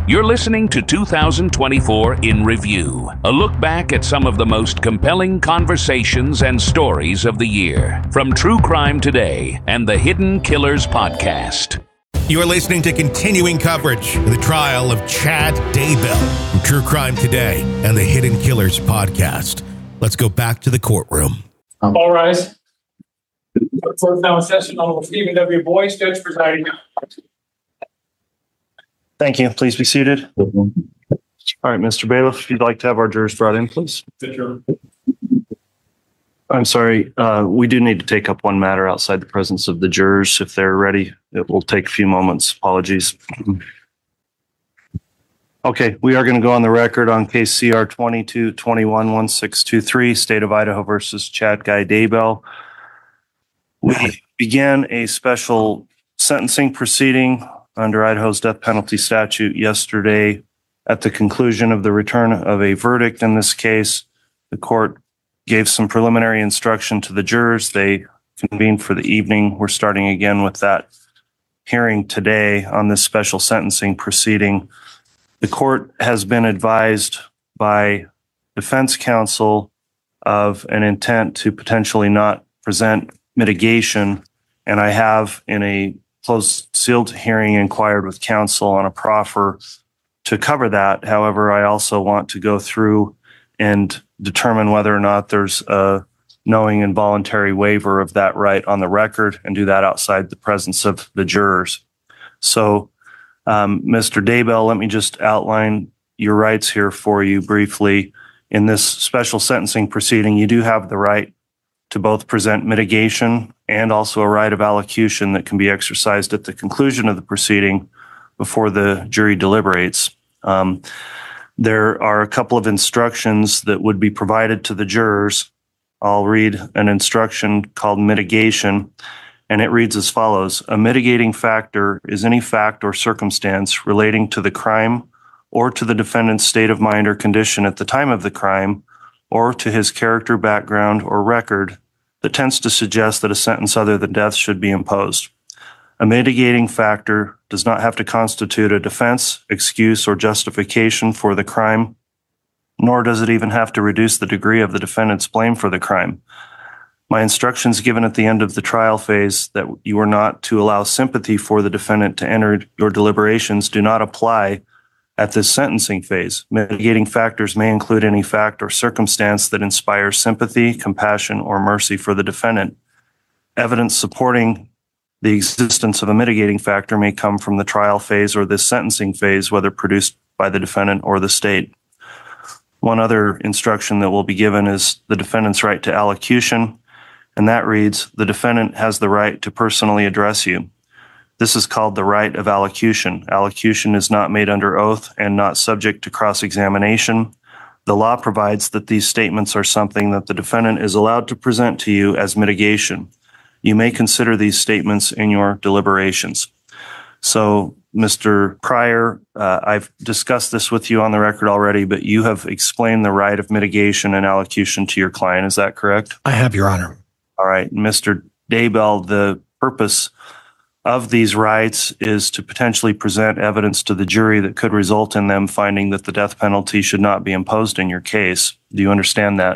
You're listening to 2024 in Review, a look back at some of the most compelling conversations and stories of the year from True Crime Today and the Hidden Killers podcast. You are listening to continuing coverage of the trial of Chad Daybell from True Crime Today and the Hidden Killers podcast. Let's go back to the courtroom. All rise. Court now in session. Honorable Stephen W. Boyce, Judge presiding. Thank you. Please be seated. All right, Mr. Bailiff, if you'd like to have our jurors brought in, please. I'm sorry. We do need to take up one matter outside the presence of the jurors. If they're ready, it will take a few moments. Apologies. Okay, we are going to go on the record on case CR 22-21-1623, State of Idaho versus Chad Guy Daybell. We began a special sentencing proceeding under Idaho's death penalty statute yesterday. At the conclusion of the return of a verdict in this case, the court gave some preliminary instruction to the jurors. They convened for the evening. We're starting again with that hearing today on this special sentencing proceeding. The court has been advised by defense counsel of an intent to potentially not present mitigation, and I have in a closed sealed hearing inquired with counsel on a proffer to cover that. However, I also want to go through and determine whether or not there's a knowing and voluntary waiver of that right on the record and do that outside the presence of the jurors. So, Mr. Daybell, let me just outline your rights here for you briefly. In this special sentencing proceeding, you do have the right to both present mitigation and also a right of allocution that can be exercised at the conclusion of the proceeding before the jury deliberates. There are a couple of instructions that would be provided to the jurors. I'll read an instruction called mitigation, and it reads as follows. A mitigating factor is any fact or circumstance relating to the crime or to the defendant's state of mind or condition at the time of the crime or to his character, background, or record that tends to suggest that a sentence other than death should be imposed. A mitigating factor does not have to constitute a defense, excuse, or justification for the crime, nor does it even have to reduce the degree of the defendant's blame for the crime. My instructions given at the end of the trial phase that you are not to allow sympathy for the defendant to enter your deliberations do not apply at this sentencing phase. Mitigating factors may include any fact or circumstance that inspires sympathy, compassion, or mercy for the defendant. Evidence supporting the existence of a mitigating factor may come from the trial phase or this sentencing phase, whether produced by the defendant or the state. One other instruction that will be given is the defendant's right to allocution, and that reads, the defendant has the right to personally address you. This is called the right of allocution. Allocution is not made under oath and not subject to cross-examination. The law provides that these statements are something that the defendant is allowed to present to you as mitigation. You may consider these statements in your deliberations. So, Mr. Pryor, I've discussed this with you on the record already, but you have explained the right of mitigation and allocution to your client. Is that correct? I have, Your Honor. All right. Mr. Daybell, the purpose of these rights is to potentially present evidence to the jury that could result in them finding that the death penalty should not be imposed in your case. Do you understand that?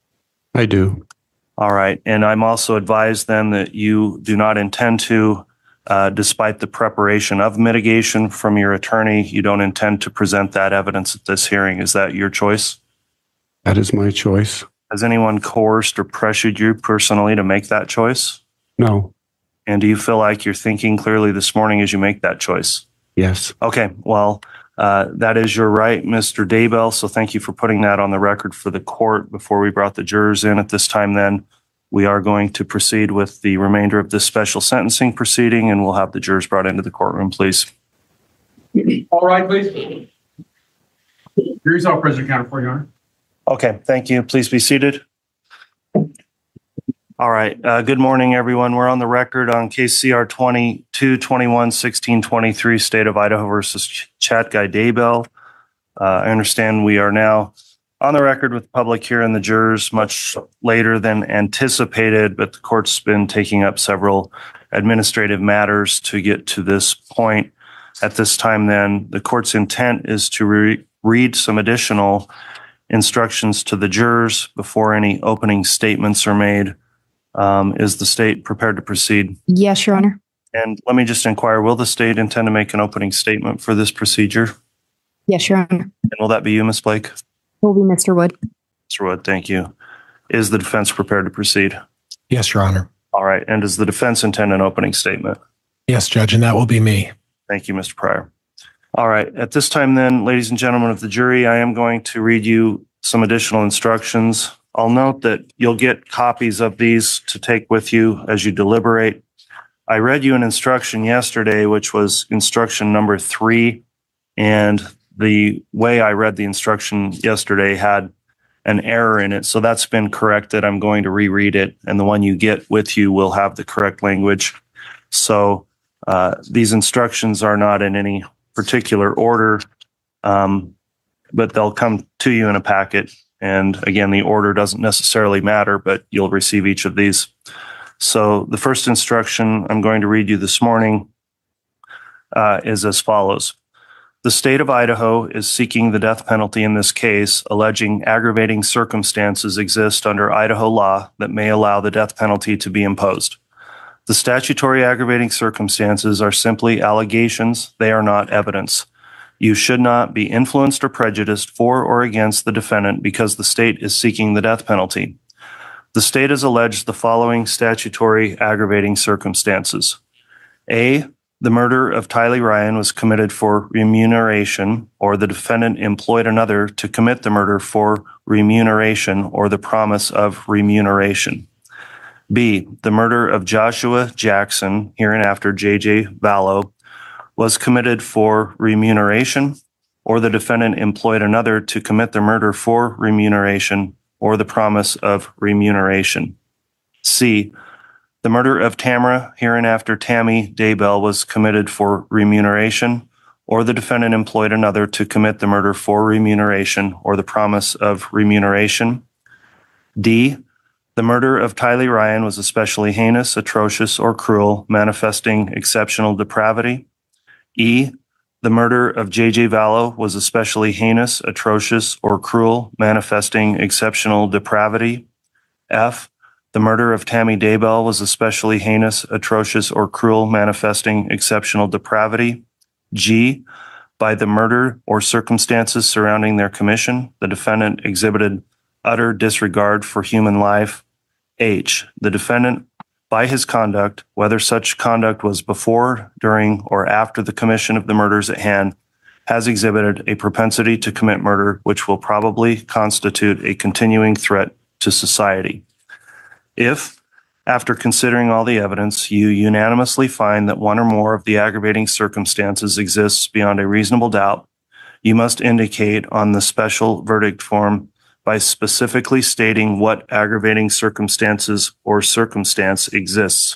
I do. All right. And I'm also advised then that you do not intend to, despite the preparation of mitigation from your attorney, you don't intend to present that evidence at this hearing. Is that your choice? That is my choice. Has anyone coerced or pressured you personally to make that choice? No. And do you feel like you're thinking clearly this morning as you make that choice? Yes. Okay. Well, that is your right, Mr. Daybell. So thank you for putting that on the record for the court before we brought the jurors in. At this time, then, we are going to proceed with the remainder of this special sentencing proceeding, and we'll have the jurors brought into the courtroom, please. All right, please. Jury's all present, counted for, Your Honor. Okay. Thank you. Please be seated. All right. Good morning, everyone. We're on the record on case CR 22-21-1623, State of Idaho versus Chad Guy Daybell. I understand we are now on the record with the public here and the jurors much later than anticipated, but the court's been taking up several administrative matters to get to this point. At this time, then, the court's intent is to read some additional instructions to the jurors before any opening statements are made. Is the state prepared to proceed? Yes, Your Honor. And let me just inquire, will the state intend to make an opening statement for this procedure? Yes, Your Honor. And will that be you, Ms. Blake? Will be Mr. Wood. Mr. Wood, thank you. Is the defense prepared to proceed? Yes, Your Honor. All right. And does the defense intend an opening statement? Yes, Judge, and that will be me. Thank you, Mr. Pryor. All right. At this time, then, ladies and gentlemen of the jury, I am going to read you some additional instructions. I'll note that you'll get copies of these to take with you as you deliberate. I read you an instruction yesterday, which was instruction number 3, and the way I read the instruction yesterday had an error in it. So that's been corrected. I'm going to reread it, and the one you get with you will have the correct language. So these instructions are not in any particular order, but they'll come to you in a packet. And again, the order doesn't necessarily matter, but you'll receive each of these. So the first instruction I'm going to read you this morning is as follows. The state of Idaho is seeking the death penalty in this case, alleging aggravating circumstances exist under Idaho law that may allow the death penalty to be imposed. The statutory aggravating circumstances are simply allegations. They are not evidence. You should not be influenced or prejudiced for or against the defendant because the state is seeking the death penalty. The state has alleged the following statutory aggravating circumstances. A, the murder of Tylee Ryan was committed for remuneration, or the defendant employed another to commit the murder for remuneration or the promise of remuneration. B, the murder of Joshua Jackson, hereinafter J.J. Vallow, was committed for remuneration, or the defendant employed another to commit the murder for remuneration or the promise of remuneration. C, the murder of Tamara, hereinafter Tammy Daybell, was committed for remuneration, or the defendant employed another to commit the murder for remuneration or the promise of remuneration. D, the murder of Tylee Ryan was especially heinous, atrocious, or cruel, manifesting exceptional depravity. E, the murder of J.J. Vallow was especially heinous, atrocious, or cruel, manifesting exceptional depravity. F, the murder of Tammy Daybell was especially heinous, atrocious, or cruel, manifesting exceptional depravity. G, by the murder or circumstances surrounding their commission, the defendant exhibited utter disregard for human life. H, the defendant, by his conduct, whether such conduct was before, during, or after the commission of the murders at hand, has exhibited a propensity to commit murder, which will probably constitute a continuing threat to society. If, after considering all the evidence, you unanimously find that one or more of the aggravating circumstances exists beyond a reasonable doubt, you must indicate on the special verdict form by specifically stating what aggravating circumstances or circumstance exists.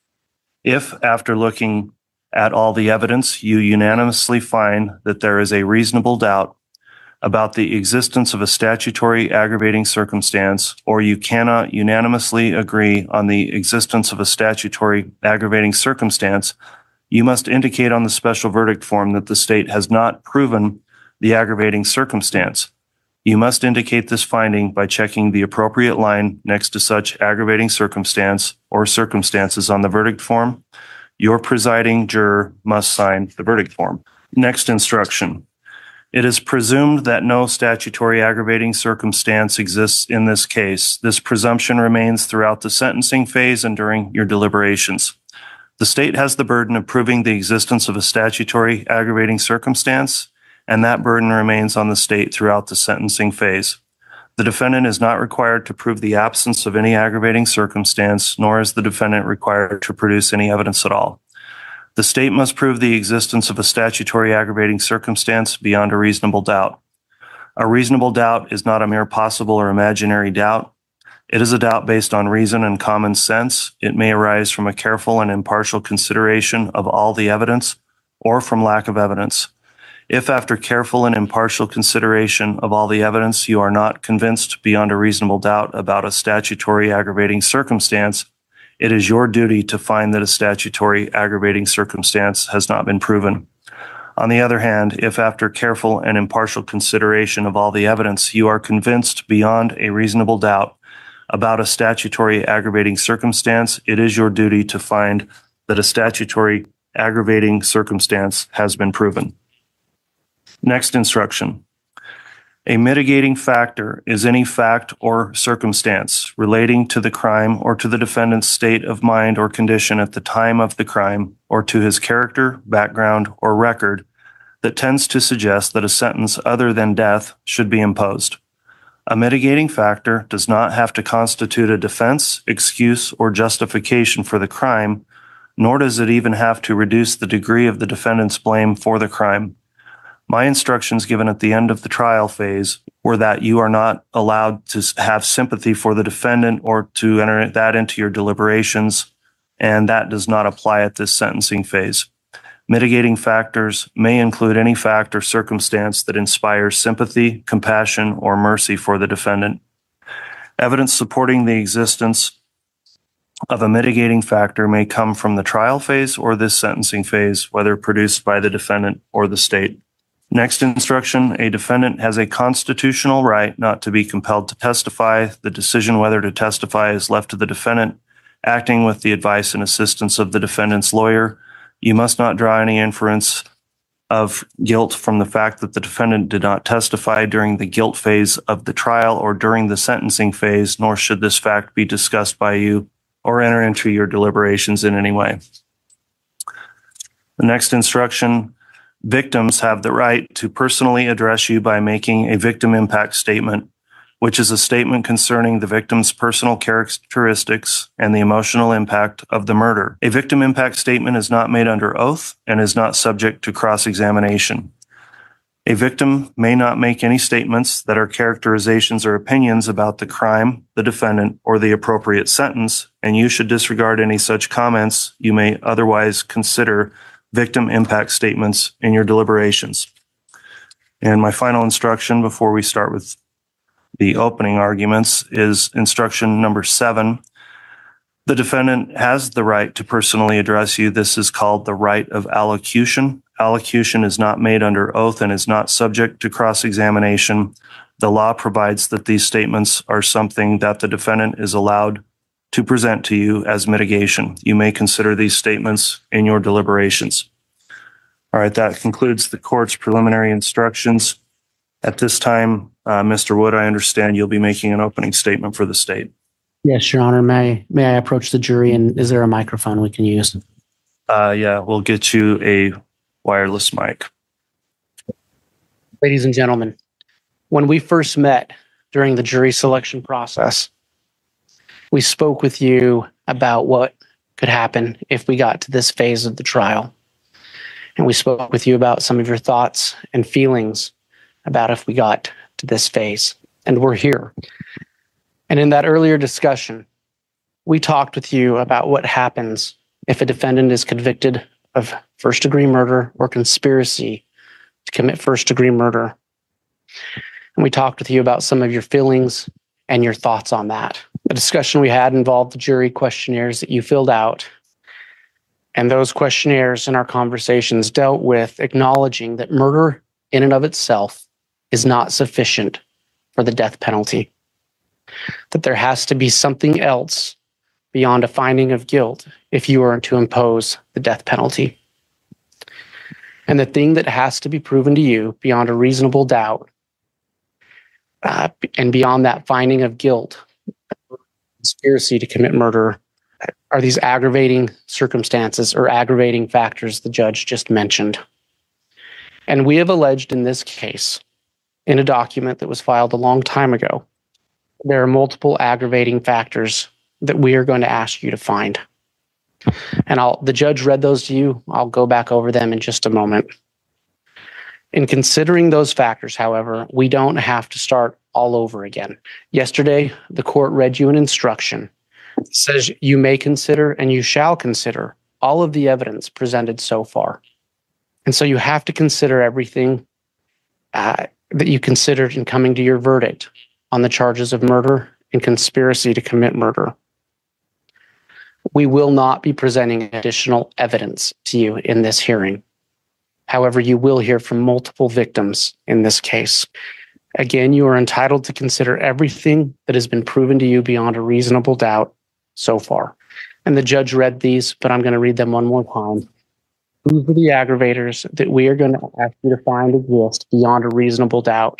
If, after looking at all the evidence, you unanimously find that there is a reasonable doubt about the existence of a statutory aggravating circumstance, or you cannot unanimously agree on the existence of a statutory aggravating circumstance, you must indicate on the special verdict form that the state has not proven the aggravating circumstance. You must indicate this finding by checking the appropriate line next to such aggravating circumstance or circumstances on the verdict form. Your presiding juror must sign the verdict form. Next instruction. It is presumed that no statutory aggravating circumstance exists in this case. This presumption remains throughout the sentencing phase and during your deliberations. The state has the burden of proving the existence of a statutory aggravating circumstance, and that burden remains on the state throughout the sentencing phase. The defendant is not required to prove the absence of any aggravating circumstance, nor is the defendant required to produce any evidence at all. The state must prove the existence of a statutory aggravating circumstance beyond a reasonable doubt. A reasonable doubt is not a mere possible or imaginary doubt. It is a doubt based on reason and common sense. It may arise from a careful and impartial consideration of all the evidence or from lack of evidence. If after careful and impartial consideration of all the evidence you are not convinced beyond a reasonable doubt about a statutory aggravating circumstance, it is your duty to find that a statutory aggravating circumstance has not been proven. On the other hand, if after careful and impartial consideration of all the evidence, you are convinced beyond a reasonable doubt about a statutory aggravating circumstance, it is your duty to find that a statutory aggravating circumstance has been proven. Next instruction. A mitigating factor is any fact or circumstance relating to the crime or to the defendant's state of mind or condition at the time of the crime, or to his character, background, or record that tends to suggest that a sentence other than death should be imposed. A mitigating factor does not have to constitute a defense, excuse, or justification for the crime, nor does it even have to reduce the degree of the defendant's blame for the crime. My instructions given at the end of the trial phase were that you are not allowed to have sympathy for the defendant or to enter that into your deliberations, and that does not apply at this sentencing phase. Mitigating factors may include any fact or circumstance that inspires sympathy, compassion, or mercy for the defendant. Evidence supporting the existence of a mitigating factor may come from the trial phase or this sentencing phase, whether produced by the defendant or the state. Next instruction, a defendant has a constitutional right not to be compelled to testify. The decision whether to testify is left to the defendant, acting with the advice and assistance of the defendant's lawyer. You must not draw any inference of guilt from the fact that the defendant did not testify during the guilt phase of the trial or during the sentencing phase, nor should this fact be discussed by you or enter into your deliberations in any way. The next instruction, victims have the right to personally address you by making a victim impact statement, which is a statement concerning the victim's personal characteristics and the emotional impact of the murder. A victim impact statement is not made under oath and is not subject to cross-examination. A victim may not make any statements that are characterizations or opinions about the crime, the defendant, or the appropriate sentence, and you should disregard any such comments you may otherwise consider victim impact statements in your deliberations. And my final instruction before we start with the opening arguments is instruction number 7. The defendant has the right to personally address you. This is called the right of allocution. Allocution is not made under oath and is not subject to cross-examination. The law provides that these statements are something that the defendant is allowed to present to you as mitigation. You may consider these statements in your deliberations. All right, that concludes the court's preliminary instructions. At this time, Mr. Wood, I understand you'll be making an opening statement for the state. Yes, Your Honor. May I approach the jury, and is there a microphone we can use? Yeah, we'll get you a wireless mic. Ladies and gentlemen, when we first met during the jury selection process, we spoke with you about what could happen if we got to this phase of the trial. And we spoke with you about some of your thoughts and feelings about if we got to this phase. And we're here. And in that earlier discussion, we talked with you about what happens if a defendant is convicted of first-degree murder or conspiracy to commit first-degree murder. And we talked with you about some of your feelings and your thoughts on that. The discussion we had involved the jury questionnaires that you filled out. And those questionnaires in our conversations dealt with acknowledging that murder in and of itself is not sufficient for the death penalty. That there has to be something else beyond a finding of guilt if you are to impose the death penalty. And the thing that has to be proven to you beyond a reasonable doubt and beyond that finding of guilt, conspiracy to commit murder, are these aggravating circumstances or aggravating factors the judge just mentioned. And we have alleged in this case, in a document that was filed a long time ago, there are multiple aggravating factors that we are going to ask you to find. And the judge read those to you. I'll go back over them in just a moment. In considering those factors, however, we don't have to start all over again. Yesterday, the court read you an instruction that says you may consider and you shall consider all of the evidence presented so far. And so you have to consider everything that you considered in coming to your verdict on the charges of murder and conspiracy to commit murder. We will not be presenting additional evidence to you in this hearing. However, you will hear from multiple victims in this case. Again, you are entitled to consider everything that has been proven to you beyond a reasonable doubt so far. And the judge read these, but I'm going to read them one more time. These are the aggravators that we are going to ask you to find exist beyond a reasonable doubt.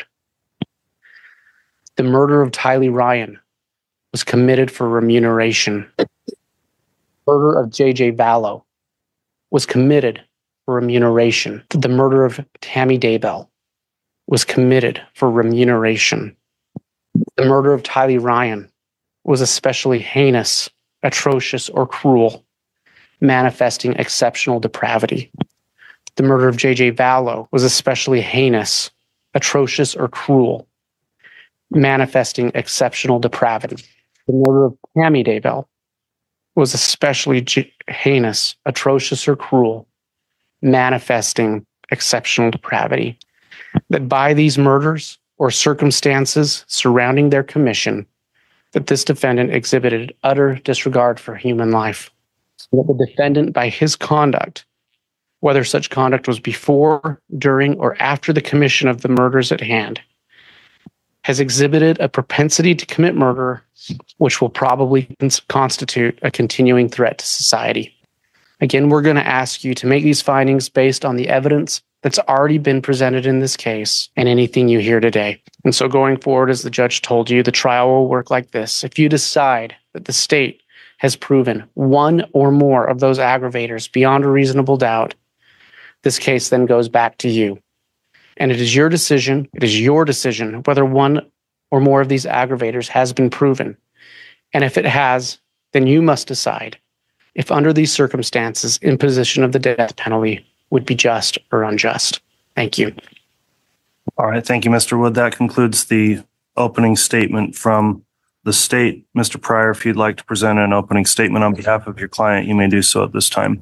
The murder of Tylee Ryan was committed for remuneration. The murder of J.J. Vallow was committed for remuneration. The murder of Tammy Daybell was committed for remuneration. The murder of Tylee Ryan was especially heinous, atrocious, or cruel, manifesting exceptional depravity. The murder of J.J. Vallow was especially heinous, atrocious, or cruel, manifesting exceptional depravity. The murder of Tammy Daybell was especially heinous, atrocious, or cruel, manifesting exceptional depravity. That by these murders or circumstances surrounding their commission, that this defendant exhibited utter disregard for human life. That the defendant, by his conduct, whether such conduct was before, during, or after the commission of the murders at hand, has exhibited a propensity to commit murder, which will probably constitute a continuing threat to society. Again, we're going to ask you to make these findings based on the evidence that's already been presented in this case and anything you hear today. And so going forward, as the judge told you, the trial will work like this. If you decide that the state has proven one or more of those aggravators beyond a reasonable doubt, this case then goes back to you. And it is your decision whether one or more of these aggravators has been proven. And if it has, then you must decide if under these circumstances, imposition of the death penalty would be just or unjust. Thank you. All right. Thank you, Mr. Wood. That concludes the opening statement from the state. Mr. Pryor, if you'd like to present an opening statement on behalf of your client, you may do so at this time.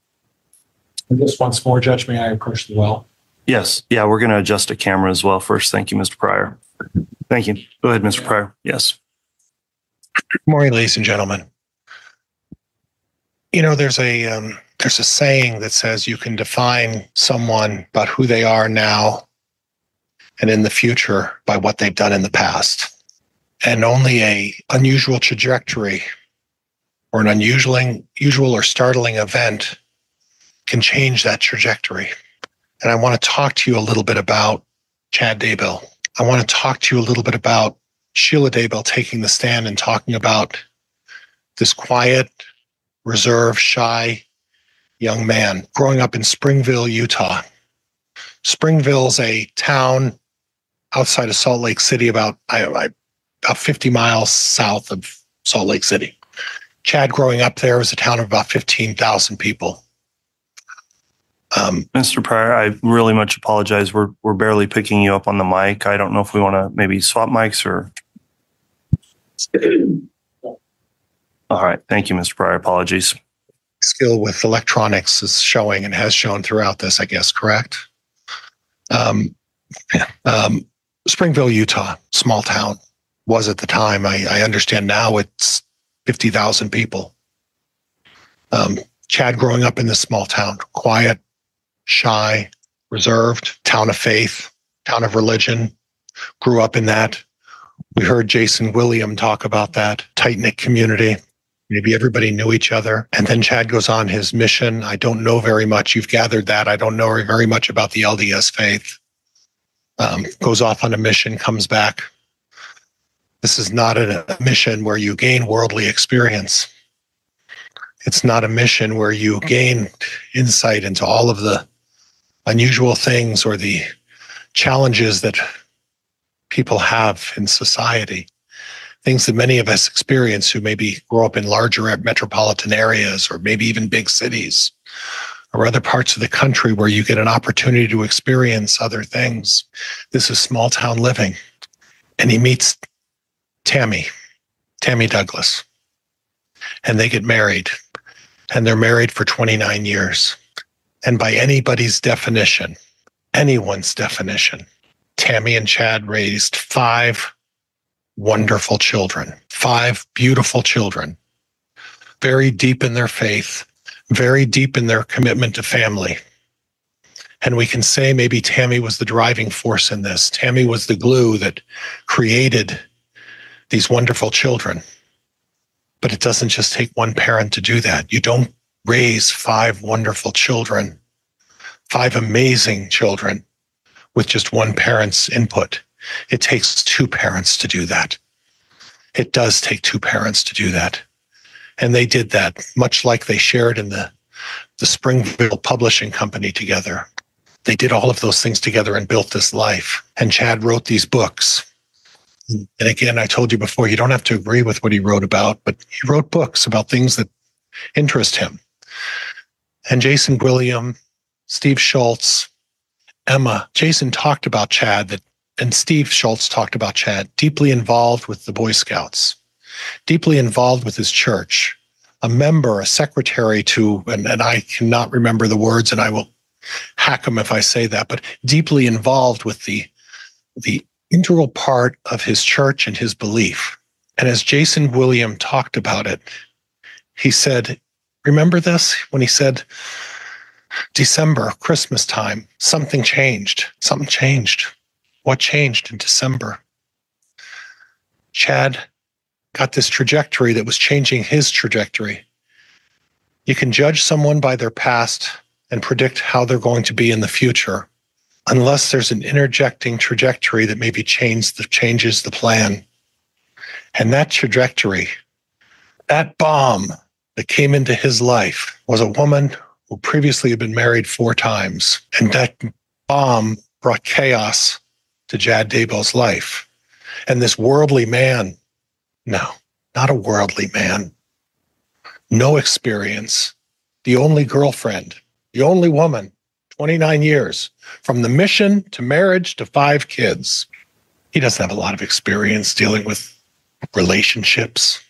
Just once more, Judge, may I approach the well? Yes. Yeah, we're going to adjust a camera as well first. Thank you, Mr. Pryor. Thank you. Go ahead, Mr. Pryor. Yes. Good morning, ladies and gentlemen. You know, there's a saying that says you can define someone about who they are now and in the future by what they've done in the past. And only a unusual trajectory or an unusual or startling event can change that trajectory. And I want to talk to you a little bit about Chad Daybell. I want to talk to you a little bit about Sheila Daybell taking the stand and talking about this quiet, reserved, shy young man growing up in Springville, Utah. Springville's a town outside of Salt Lake City, about 50 miles south of Salt Lake City. Chad growing up there was a town of about 15,000 people. Mr. Pryor, I really much apologize. We're barely picking you up on the mic. I don't know if we want to maybe swap mics or. All right. Thank you, Mr. Pryor. Apologies. Skill with electronics is showing and has shown throughout this, I guess, correct? Springville, Utah, small town, was at the time. I understand now it's 50,000 people. Chad growing up in this small town, quiet, shy, reserved, town of faith, town of religion, grew up in that. We heard Jason William talk about that tight-knit community. Maybe everybody knew each other. And then Chad goes on his mission. I don't know very much. You've gathered that. I don't know very much about the LDS faith. Goes off on a mission, comes back. This is not a mission where you gain worldly experience. It's not a mission where you gain insight into all of the unusual things or the challenges that people have in society. Things that many of us experience who maybe grow up in larger metropolitan areas or maybe even big cities or other parts of the country where you get an opportunity to experience other things. This is small town living. And he meets Tammy Douglas, and they get married, and they're married for 29 years. And by anybody's definition, anyone's definition, Tammy and Chad raised 5 wonderful children, 5 beautiful children, very deep in their faith, very deep in their commitment to family, And we can say maybe Tammy was the driving force in this. Tammy was the glue that created these wonderful children. But it doesn't just take one parent to do that. You don't raise 5 wonderful children, 5 amazing children with just one parent's input. It takes 2 parents to do that. It does take 2 parents to do that. And they did that, much like they shared in the Springville Publishing Company together. They did all of those things together and built this life. And Chad wrote these books. And again, I told you before, you don't have to agree with what he wrote about, but he wrote books about things that interest him. And Jason William, Steve Schultz, Emma, Jason talked about Chad, and Steve Schultz talked about Chad, deeply involved with the Boy Scouts, deeply involved with his church, a member, a secretary to, and I cannot remember the words, and I will hack him if I say that, but deeply involved with the integral part of his church and his belief. And as Jason William talked about it, he said, remember this? When he said, December, Christmas time, something changed. Something changed. What changed in December? Chad got this trajectory that was changing his trajectory. You can judge someone by their past and predict how they're going to be in the future, unless there's an interjecting trajectory that maybe changes the plan. And that trajectory, that bomb that came into his life, was a woman who previously had been married 4 times. And that bomb brought chaos to Chad Daybell's life. And this worldly man, no, not a worldly man, no experience, the only girlfriend, the only woman, 29 years, from the mission to marriage to 5 kids. He doesn't have a lot of experience dealing with relationships,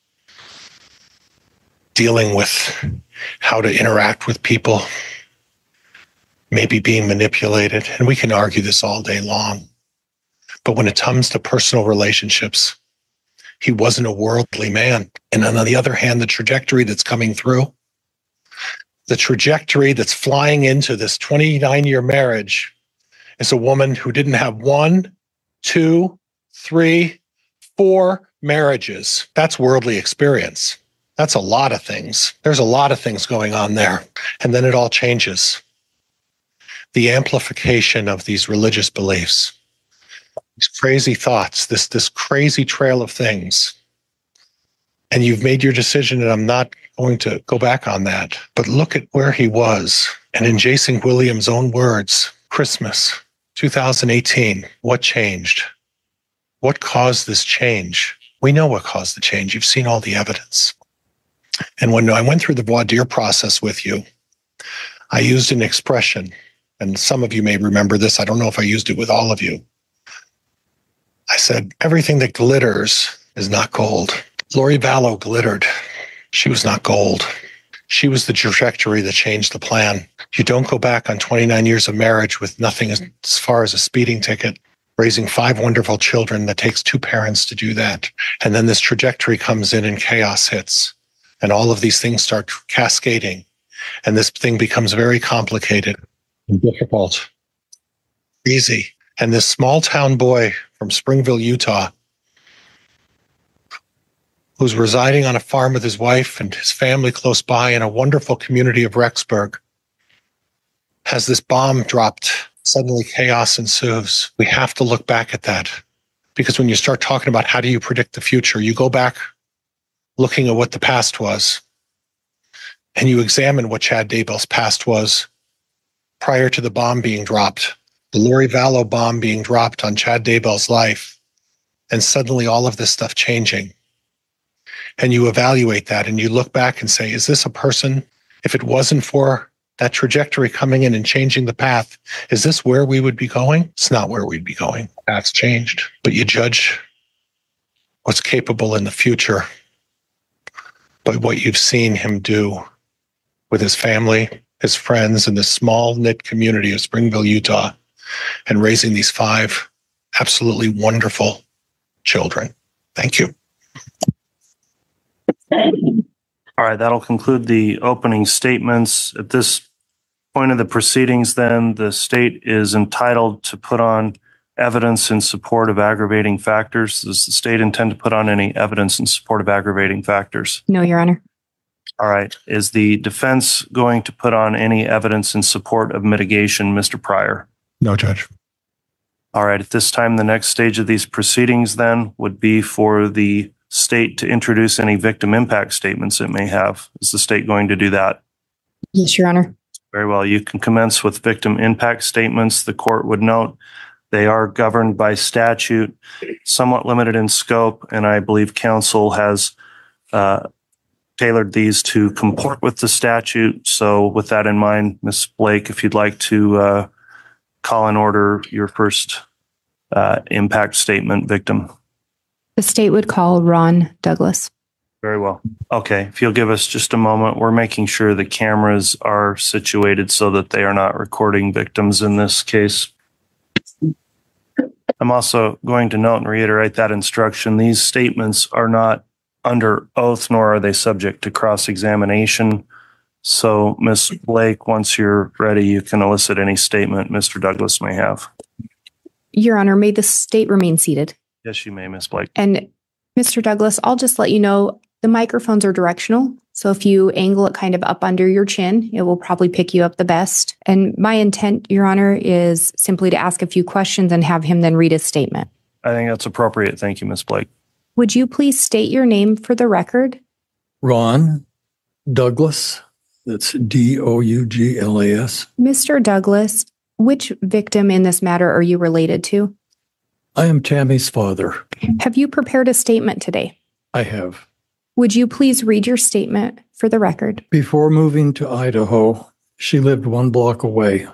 dealing with how to interact with people, maybe being manipulated. And we can argue this all day long. But when it comes to personal relationships, he wasn't a worldly man. And on the other hand, the trajectory that's coming through, the trajectory that's flying into this 29-year marriage is a woman who didn't have 1, 2, 3, 4 marriages. That's worldly experience. That's a lot of things. There's a lot of things going on there. And then it all changes. The amplification of these religious beliefs, these crazy thoughts, this crazy trail of things. And you've made your decision, and I'm not going to go back on that. But look at where he was. And in Jason Williams' own words, Christmas 2018, what changed? What caused this change? We know what caused the change. You've seen all the evidence. And when I went through the voir dire process with you, I used an expression, and some of you may remember this. I don't know if I used it with all of you. I said, everything that glitters is not gold. Lori Vallow glittered. She was not gold. She was the trajectory that changed the plan. You don't go back on 29 years of marriage with nothing as far as a speeding ticket, raising 5 wonderful children. That takes 2 parents to do that. And then this trajectory comes in and chaos hits. And all of these things start cascading. And this thing becomes very complicated and difficult, easy. And this small town boy from Springville, Utah, who's residing on a farm with his wife and his family close by in a wonderful community of Rexburg, has this bomb dropped. Suddenly chaos ensues. We have to look back at that, because when you start talking about how do you predict the future, you go back looking at what the past was, and you examine what Chad Daybell's past was prior to the bomb being dropped, the Lori Vallow bomb being dropped on Chad Daybell's life, and suddenly all of this stuff changing. And you evaluate that and you look back and say, is this a person? If it wasn't for that trajectory coming in and changing the path, is this where we would be going? It's not where we'd be going. Path's changed. But you judge what's capable in the future by what you've seen him do with his family, his friends, and this small knit community of Springville, Utah, and raising these 5 absolutely wonderful children. Thank you. All right, that'll conclude the opening statements. At this point of the proceedings, then, the state is entitled to put on evidence in support of aggravating factors. Does the state intend to put on any evidence in support of aggravating factors? No, Your Honor. All right. Is the defense going to put on any evidence in support of mitigation, Mr. Pryor? No, Judge. All right. At this time, the next stage of these proceedings then would be for the state to introduce any victim impact statements it may have. Is the state going to do that? Yes, Your Honor. Very well. You can commence with victim impact statements. The court would note they are governed by statute, somewhat limited in scope, and I believe counsel has tailored these to comport with the statute. So with that in mind, Ms. Blake, if you'd like to call in order your first impact statement victim. The state would call Ron Douglas. Very well. Okay. If you'll give us just a moment, we're making sure the cameras are situated so that they are not recording victims in this case. I'm also going to note and reiterate that instruction. These statements are not under oath, nor are they subject to cross-examination. So, Ms. Blake, once you're ready, you can elicit any statement Mr. Douglas may have. Your Honor, may the state remain seated. Yes, you may, Ms. Blake. And Mr. Douglas, I'll just let you know the microphones are directional. So if you angle it kind of up under your chin, it will probably pick you up the best. And my intent, Your Honor, is simply to ask a few questions and have him then read his statement. I think that's appropriate. Thank you, Ms. Blake. Would you please state your name for the record? Ron Douglas. That's Douglas. Mr. Douglas, which victim in this matter are you related to? I am Tammy's father. Have you prepared a statement today? I have. Would you please read your statement for the record? Before moving to Idaho, she lived 1 block away.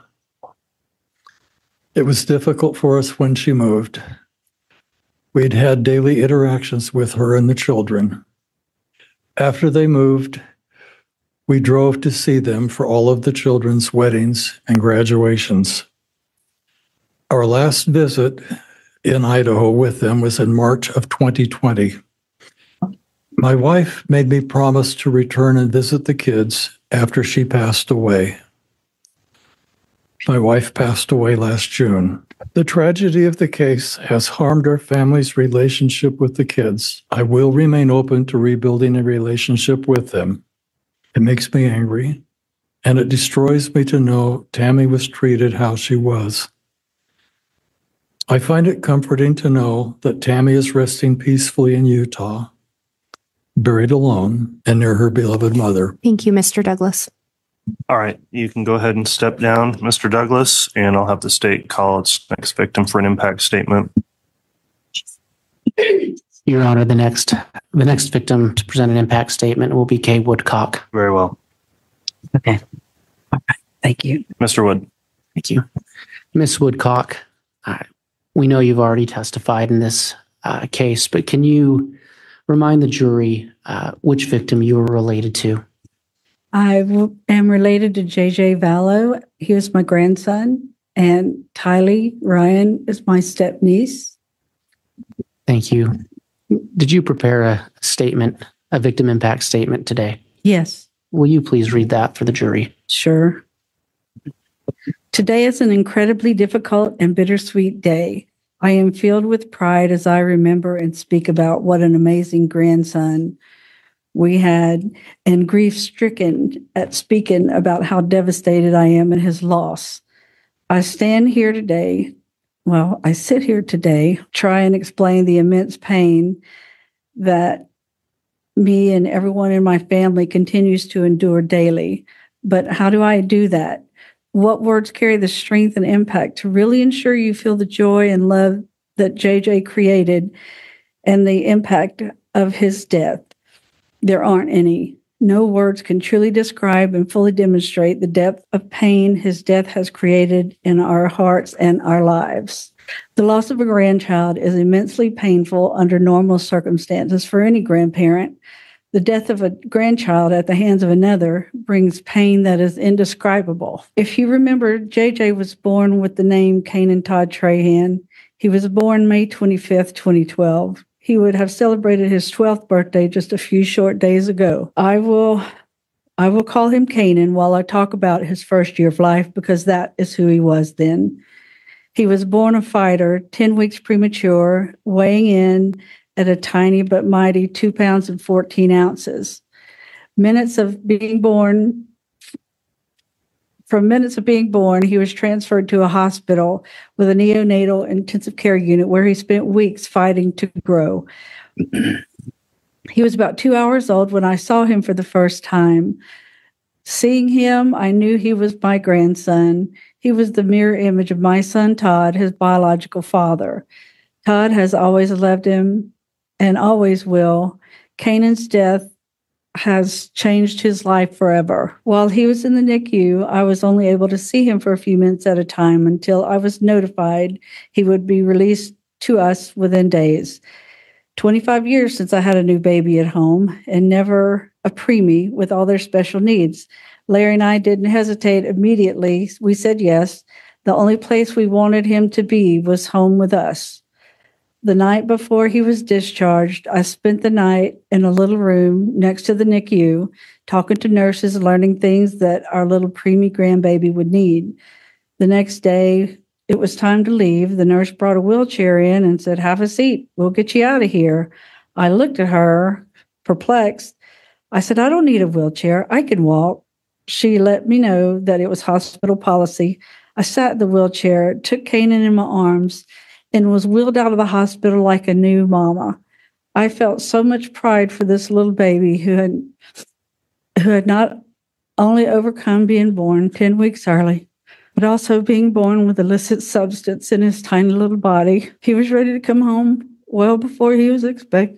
It was difficult for us when she moved. We'd had daily interactions with her and the children. After they moved, we drove to see them for all of the children's weddings and graduations. Our last visit in Idaho with them was in March of 2020. My wife made me promise to return and visit the kids after she passed away. My wife passed away last June. The tragedy of the case has harmed our family's relationship with the kids. I will remain open to rebuilding a relationship with them. It makes me angry, and it destroys me to know Tammy was treated how she was. I find it comforting to know that Tammy is resting peacefully in Utah, buried alone and near her beloved mother. Thank you, Mr. Douglas. All right. You can go ahead and step down, Mr. Douglas, and I'll have the state call its next victim for an impact statement. Your Honor, the next victim to present an impact statement will be Kay Woodcock. Very well. Okay. All right. Thank you. Mr. Wood. Thank you. Ms. Woodcock, we know you've already testified in this case, but can you remind the jury which victim you were related to? I am related to JJ Vallow. He was my grandson, and Tylee Ryan is my step-niece. Thank you. Did you prepare a statement, a victim impact statement today? Yes. Will you please read that for the jury? Sure. Today is an incredibly difficult and bittersweet day. I am filled with pride as I remember and speak about what an amazing grandson we had, and grief-stricken at speaking about how devastated I am at his loss. I sit here today, try and explain the immense pain that me and everyone in my family continues to endure daily. But how do I do that? What words carry the strength and impact to really ensure you feel the joy and love that JJ created and the impact of his death? There aren't any. No words can truly describe and fully demonstrate the depth of pain his death has created in our hearts and our lives. The loss of a grandchild is immensely painful under normal circumstances for any grandparent. The death of a grandchild at the hands of another brings pain that is indescribable. If you remember, JJ was born with the name Kanan Todd Trahan. He was born May 25th, 2012. He would have celebrated his 12th birthday just a few short days ago. I will I will call him Canaan while I talk about his first year of life because that is who he was then. He was born a fighter, 10 weeks premature, weighing in at a tiny but mighty 2 pounds and 14 ounces. From minutes of being born, he was transferred to a hospital with a neonatal intensive care unit where he spent weeks fighting to grow. He was about 2 hours old when I saw him for the first time. Seeing him, I knew he was my grandson. He was the mirror image of my son, Todd, his biological father. Todd has always loved him and always will. Canaan's death has changed his life forever. While he was in the NICU, I was only able to see him for a few minutes at a time until I was notified he would be released to us within days. 25 years since I had a new baby at home and never a preemie with all their special needs. Larry and I didn't hesitate immediately. We said yes. The only place we wanted him to be was home with us. The night before he was discharged, I spent the night in a little room next to the NICU, talking to nurses, learning things that our little preemie grandbaby would need. The next day, it was time to leave. The nurse brought a wheelchair in and said, "Have a seat. We'll get you out of here." I looked at her, perplexed. I said, "I don't need a wheelchair. I can walk." She let me know that it was hospital policy. I sat in the wheelchair, took Canaan in my arms, and was wheeled out of the hospital like a new mama. I felt so much pride for this little baby who had not only overcome being born 10 weeks early, but also being born with illicit substance in his tiny little body. He was ready to come home well before he was expected.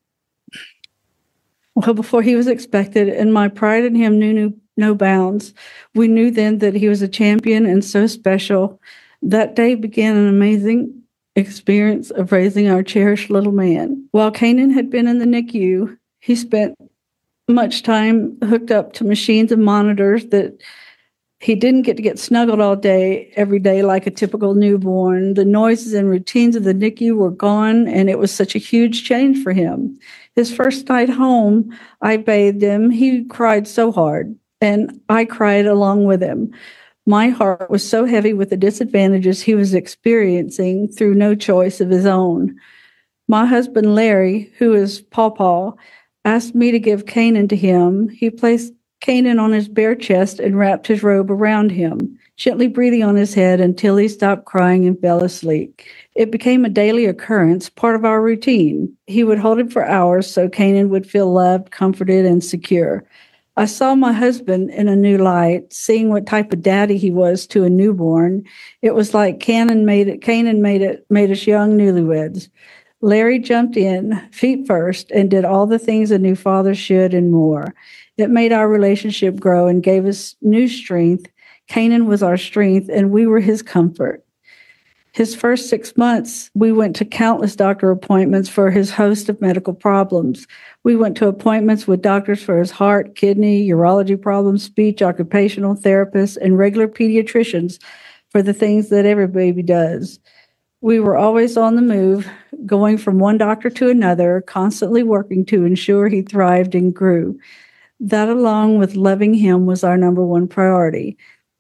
And my pride in him knew no bounds. We knew then that he was a champion and so special. That day began an amazing experience of raising our cherished little man. While Canaan had been in the NICU, he spent much time hooked up to machines and monitors that he didn't get to get snuggled all day, every day, like a typical newborn. The noises and routines of the NICU were gone, and it was such a huge change for him. His first night home, I bathed him. He cried so hard, and I cried along with him. My heart was so heavy with the disadvantages he was experiencing through no choice of his own. My husband, Larry, who is Pawpaw, asked me to give Canaan to him. He placed Canaan on his bare chest and wrapped his robe around him, gently breathing on his head until he stopped crying and fell asleep. It became a daily occurrence, part of our routine. He would hold him for hours so Canaan would feel loved, comforted, and secure. I saw my husband in a new light, seeing what type of daddy he was to a newborn. It was like Canaan made us young newlyweds. Larry jumped in, feet first, and did all the things a new father should and more. It made our relationship grow and gave us new strength. Canaan was our strength, and we were his comfort. His first 6 months, we went to countless doctor appointments for his host of medical problems. We went to appointments with doctors for his heart, kidney, urology problems, speech, occupational therapists, and regular pediatricians for the things that every baby does. We were always on the move, going from one doctor to another, constantly working to ensure he thrived and grew. That, along with loving him, was our number one priority.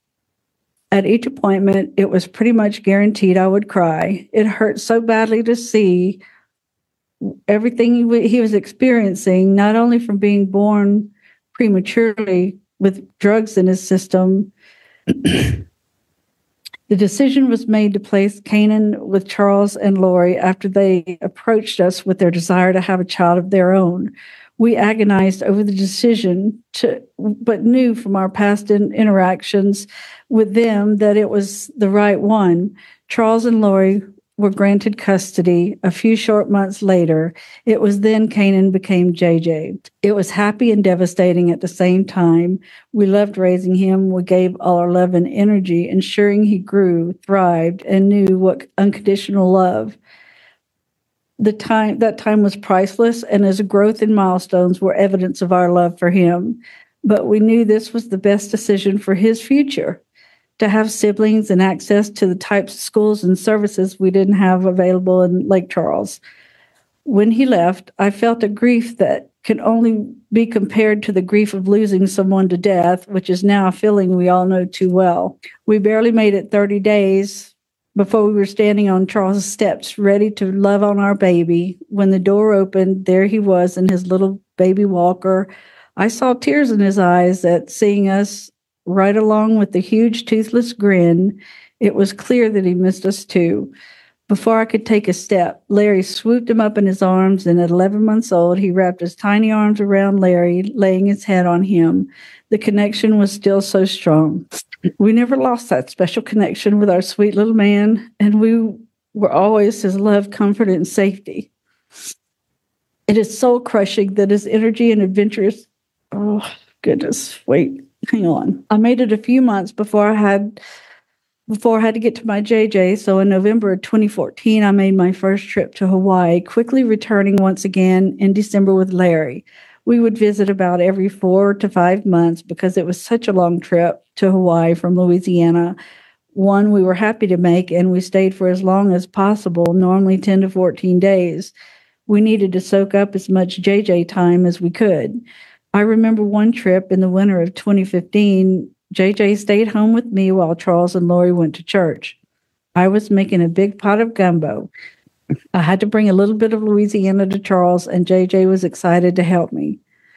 At each appointment, it was pretty much guaranteed I would cry. It hurt so badly to see everything he was experiencing, not only from being born prematurely with drugs in his system. The decision was made to place Canaan with Charles and Lori after they approached us with their desire to have a child of their own. We agonized over the decision, but knew from our past interactions with them that it was the right one. Charles and Lori were granted custody a few short months later. It was then Canaan became JJ. It was happy and devastating at the same time. We loved raising him. We gave all our love and energy, ensuring he grew, thrived, and knew what unconditional love. That time was priceless, and his growth and milestones were evidence of our love for him. But we knew this was the best decision for his future, to have siblings and access to the types of schools and services we didn't have available in Lake Charles. When he left, I felt a grief that can only be compared to the grief of losing someone to death, which is now a feeling we all know too well. We barely made it 30 days before we were standing on Charles's steps, ready to love on our baby. When the door opened, there he was in his little baby walker. I saw tears in his eyes at seeing us, right along with the huge toothless grin. It was clear that he missed us too. Before I could take a step, Larry swooped him up in his arms, and at 11 months old, he wrapped his tiny arms around Larry, laying his head on him. The connection was still so strong. We never lost that special connection with our sweet little man, and we were always his love, comfort, and safety. It is soul-crushing that his energy and adventurous... Oh, goodness, wait, hang on. I made it a few months before I had to get to my JJ, so in November of 2014, I made my first trip to Hawaii, quickly returning once again in December with Larry. We would visit about every 4 to 5 months because it was such a long trip to Hawaii from Louisiana, one we were happy to make, and we stayed for as long as possible, normally 10 to 14 days. We needed to soak up as much JJ time as we could. I remember one trip in the winter of 2015, JJ stayed home with me while Charles and Lori went to church. I was making a big pot of gumbo. I had to bring a little bit of Louisiana to Charles, and JJ was excited to help me.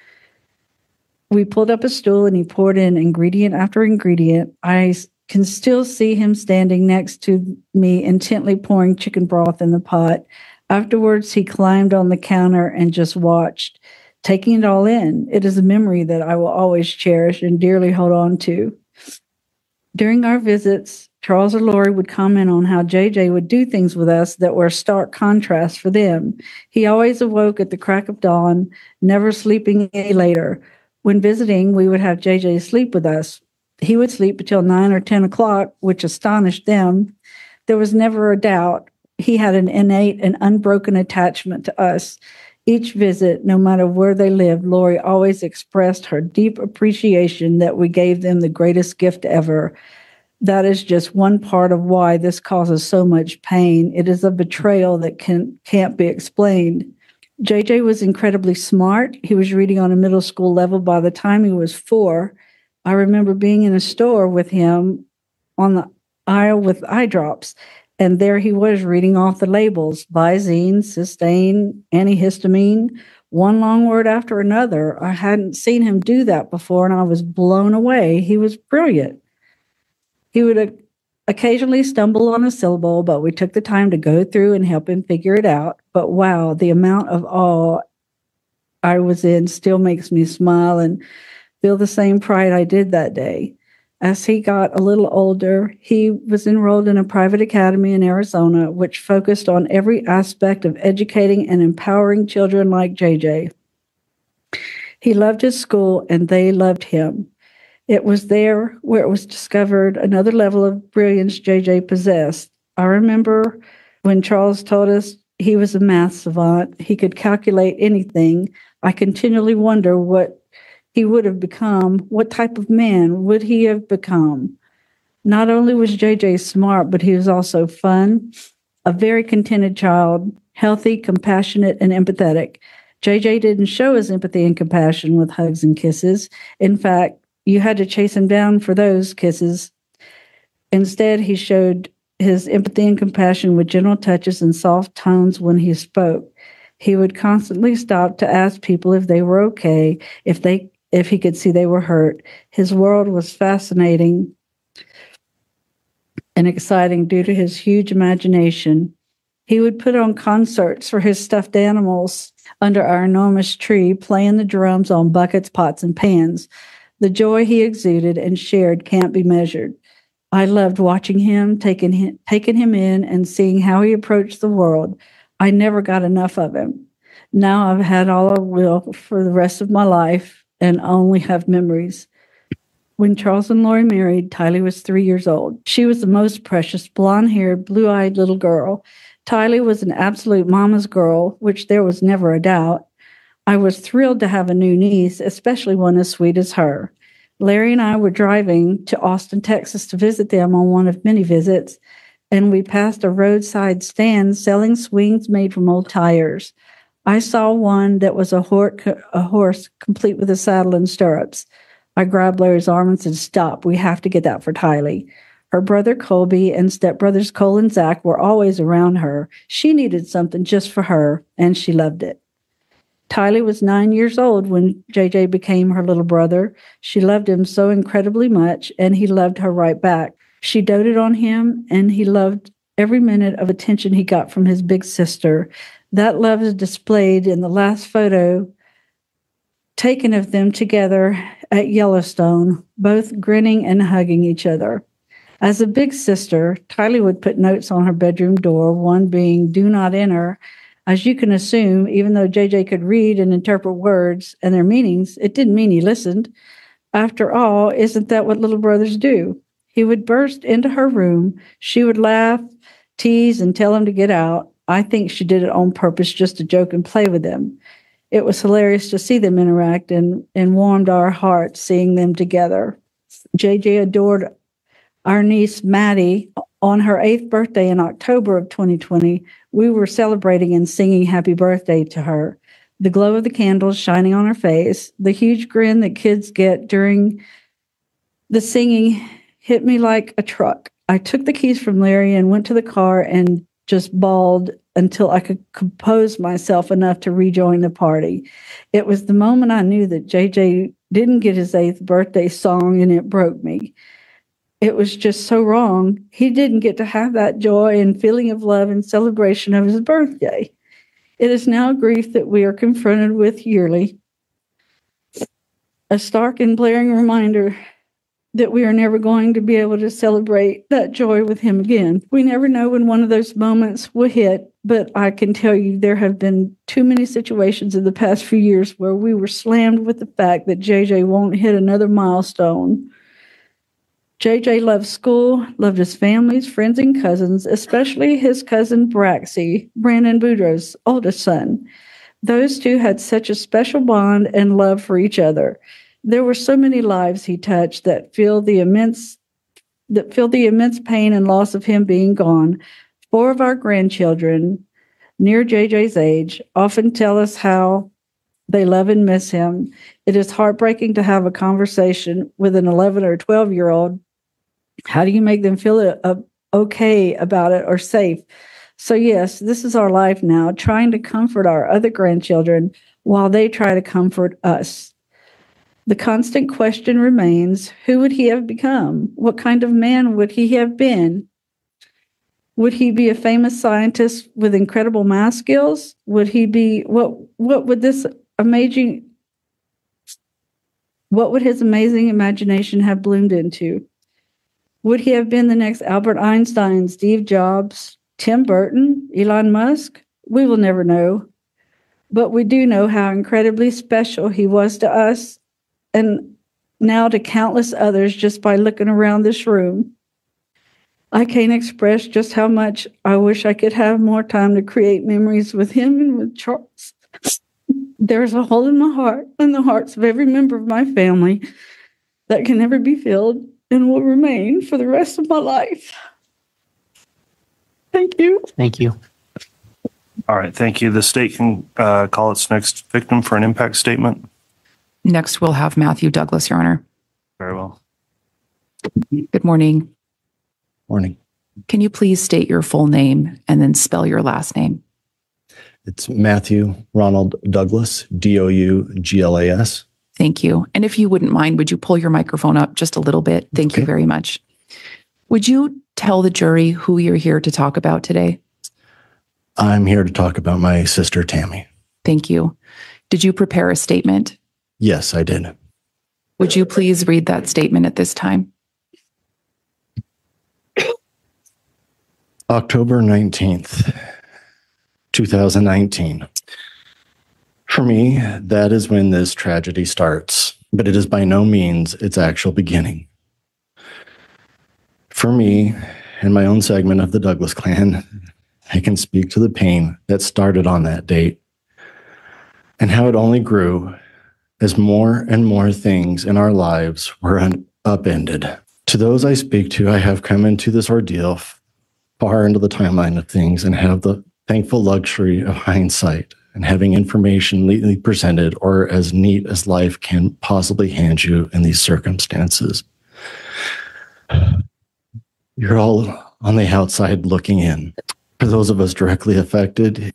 We pulled up a stool, and he poured in ingredient after ingredient. I can still see him standing next to me, intently pouring chicken broth in the pot. Afterwards, he climbed on the counter and just watched, taking it all in. It is a memory that I will always cherish and dearly hold on to. During our visits, Charles or Lori would comment on how JJ would do things with us that were a stark contrast for them. He always awoke at the crack of dawn, never sleeping any later. When visiting, we would have JJ sleep with us. He would sleep until 9 or 10 o'clock, which astonished them. There was never a doubt. He had an innate and unbroken attachment to us. Each visit, no matter where they lived, Lori always expressed her deep appreciation that we gave them the greatest gift ever. That is just one part of why this causes so much pain. It is a betrayal that can't be explained. JJ was incredibly smart. He was reading on a middle school level by the time he was 4. I remember being in a store with him on the aisle with eye drops. And there he was reading off the labels, Visine, Cysteine, antihistamine, one long word after another. I hadn't seen him do that before, and I was blown away. He was brilliant. He would occasionally stumble on a syllable, but we took the time to go through and help him figure it out. But wow, the amount of awe I was in still makes me smile and feel the same pride I did that day. As he got a little older, he was enrolled in a private academy in Arizona, which focused on every aspect of educating and empowering children like JJ. He loved his school, and they loved him. It was there where it was discovered another level of brilliance JJ possessed. I remember when Charles told us he was a math savant. He could calculate anything. I continually wonder what he would have become. What type of man would he have become? Not only was JJ smart, but he was also fun, a very contented child, healthy, compassionate, and empathetic. JJ didn't show his empathy and compassion with hugs and kisses. In fact, you had to chase him down for those kisses. Instead, he showed his empathy and compassion with gentle touches and soft tones when he spoke. He would constantly stop to ask people if they were okay, if he could see they were hurt. His world was fascinating and exciting due to his huge imagination. He would put on concerts for his stuffed animals under our enormous tree, playing the drums on buckets, pots, and pans. The joy he exuded and shared can't be measured. I loved watching him, taking him in, and seeing how he approached the world. I never got enough of him. Now I've had all I will for the rest of my life and only have memories. When Charles and Lori married, Tylee was 3 years old. She was the most precious, blonde-haired, blue-eyed little girl. Tylee was an absolute mama's girl, which there was never a doubt. I was thrilled to have a new niece, especially one as sweet as her. Larry and I were driving to Austin, Texas to visit them on one of many visits, and we passed a roadside stand selling swings made from old tires. I saw one that was a horse complete with a saddle and stirrups. I grabbed Larry's arm and said, "Stop, we have to get that for Tylee." Her brother Colby and stepbrothers Cole and Zach were always around her. She needed something just for her, and she loved it. Tylee was 9 years old when JJ became her little brother. She loved him so incredibly much, and he loved her right back. She doted on him, and he loved every minute of attention he got from his big sister. That love is displayed in the last photo taken of them together at Yellowstone, both grinning and hugging each other. As a big sister, Tylee would put notes on her bedroom door, one being, "Do not enter." As you can assume, even though JJ could read and interpret words and their meanings, it didn't mean he listened. After all, isn't that what little brothers do? He would burst into her room. She would laugh, tease, and tell him to get out. I think she did it on purpose just to joke and play with him. It was hilarious to see them interact and warmed our hearts seeing them together. JJ adored our niece, Maddie. On her 8th birthday in October of 2020, we were celebrating and singing happy birthday to her. The glow of the candles shining on her face, the huge grin that kids get during the singing hit me like a truck. I took the keys from Larry and went to the car and just bawled until I could compose myself enough to rejoin the party. It was the moment I knew that JJ didn't get his 8th birthday song, and it broke me. It was just so wrong. He didn't get to have that joy and feeling of love and celebration of his birthday. It is now a grief that we are confronted with yearly. A stark and blaring reminder that we are never going to be able to celebrate that joy with him again. We never know when one of those moments will hit, but I can tell you there have been too many situations in the past few years where we were slammed with the fact that JJ won't hit another milestone. JJ loved school, loved his families, friends, and cousins, especially his cousin Braxy, Brandon Boudreaux's oldest son. Those two had such a special bond and love for each other. There were so many lives he touched that feel the immense pain and loss of him being gone. 4 of our grandchildren, near JJ's age, often tell us how they love and miss him. It is heartbreaking to have a conversation with an 11 or 12-year-old. How do you make them feel okay about it or safe? So yes, this is our life now, trying to comfort our other grandchildren while they try to comfort us. The constant question remains, who would he have become? What kind of man would he have been? Would he be a famous scientist with incredible math skills? Would he be, what would his amazing imagination have bloomed into? Would he have been the next Albert Einstein, Steve Jobs, Tim Burton, Elon Musk? We will never know. But we do know how incredibly special he was to us and now to countless others just by looking around this room. I can't express just how much I wish I could have more time to create memories with him and with Charles. There's a hole in my heart and the hearts of every member of my family that can never be filled and will remain for the rest of my life. Thank you. Thank you. All right, thank you. The state can call its next victim for an impact statement. Next, we'll have Matthew Douglas, Your Honor. Very well. Good morning. Morning. Can you please state your full name and then spell your last name? It's Matthew Ronald Douglas, Douglas. Thank you. And if you wouldn't mind, would you pull your microphone up just a little bit? Thank you very much. Would you tell the jury who you're here to talk about today? I'm here to talk about my sister, Tammy. Thank you. Did you prepare a statement? Yes, I did. Would you please read that statement at this time? October 19th, 2019. For me, that is when this tragedy starts, but it is by no means its actual beginning. For me, in my own segment of the Douglas clan, I can speak to the pain that started on that date and how it only grew as more and more things in our lives were upended. To those I speak to, I have come into this ordeal far into the timeline of things and have the thankful luxury of hindsight and having information neatly presented or as neat as life can possibly hand you in these circumstances. You're all on the outside looking in. For those of us directly affected,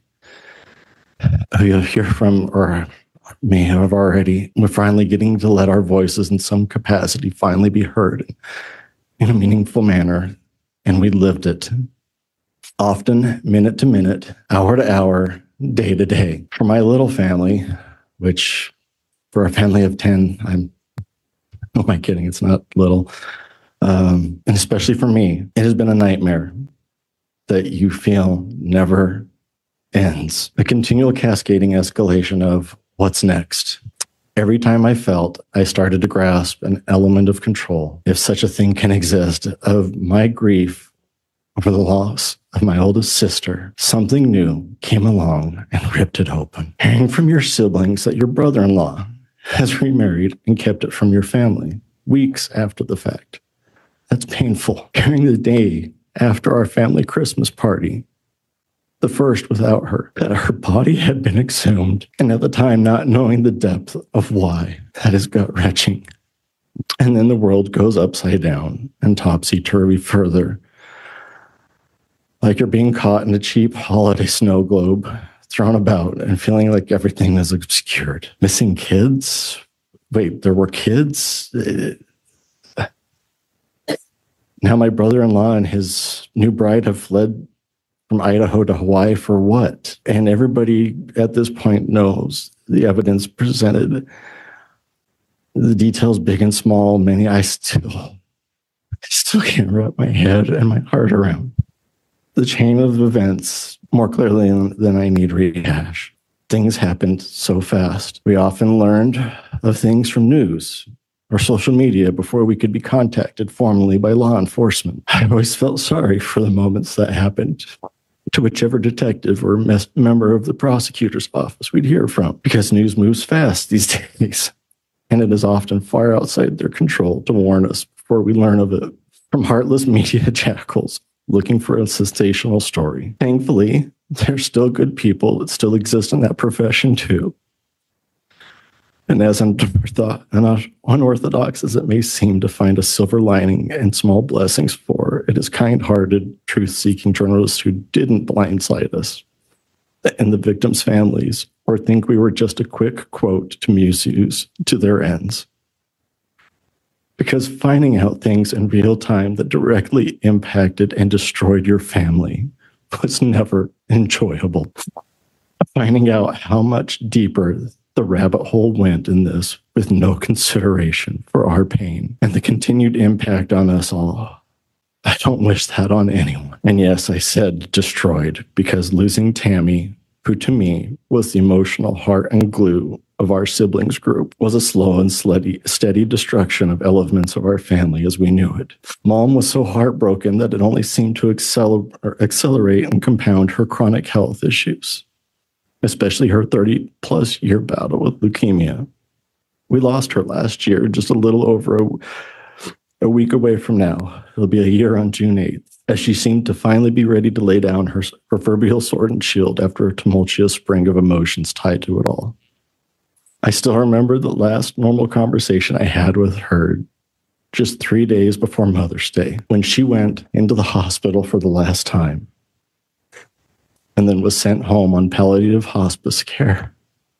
who you'll hear from or may have already, we're finally getting to let our voices in some capacity finally be heard in a meaningful manner, and we lived it. Often, minute to minute, hour to hour, day to day. For my little family, which for a family of 10, who am I kidding? It's not little. And especially for me, it has been a nightmare that you feel never ends. A continual cascading escalation of what's next. Every time I felt, I started to grasp an element of control, if such a thing can exist, of my grief over the loss of my oldest sister. Something new came along and ripped it open. Hearing from your siblings that your brother-in-law has remarried and kept it from your family weeks after the fact. That's painful. Hearing the day after our family Christmas party, the first without her, that her body had been exhumed, and at the time not knowing the depth of why, that is gut-wrenching. And then the world goes upside down and topsy-turvy further. Like you're being caught in a cheap holiday snow globe, thrown about and feeling like everything is obscured. Missing kids? Wait, there were kids? Now my brother-in-law and his new bride have fled from Idaho to Hawaii for what? And everybody at this point knows the evidence presented, the details big and small, many I still can't wrap my head and my heart around. The chain of events more clearly than I need rehash. Things happened so fast. We often learned of things from news or social media before we could be contacted formally by law enforcement. I always felt sorry for the moments that happened to whichever detective or member of the prosecutor's office we'd hear from, because news moves fast these days, and it is often far outside their control to warn us before we learn of it. From heartless media jackals looking for a sensational story. Thankfully, there's still good people that still exist in that profession too. And as unorthodox as it may seem to find a silver lining and small blessings for, it is kind-hearted, truth-seeking journalists who didn't blindside us and the victims' families or think we were just a quick quote to misuse to their ends. Because finding out things in real time that directly impacted and destroyed your family was never enjoyable. Finding out how much deeper the rabbit hole went in this with no consideration for our pain and the continued impact on us all. I don't wish that on anyone. And yes, I said destroyed, because losing Tammy, who to me was the emotional heart and glue of our siblings group, was a slow and steady destruction of elements of our family as we knew it. Mom was so heartbroken that it only seemed to accelerate and compound her chronic health issues, especially her 30-plus year battle with leukemia. We lost her last year, just a little over a week away from now. It'll be a year on June 8th, as she seemed to finally be ready to lay down her proverbial sword and shield after a tumultuous spring of emotions tied to it all. I still remember the last normal conversation I had with her just 3 days before Mother's Day, when she went into the hospital for the last time and then was sent home on palliative hospice care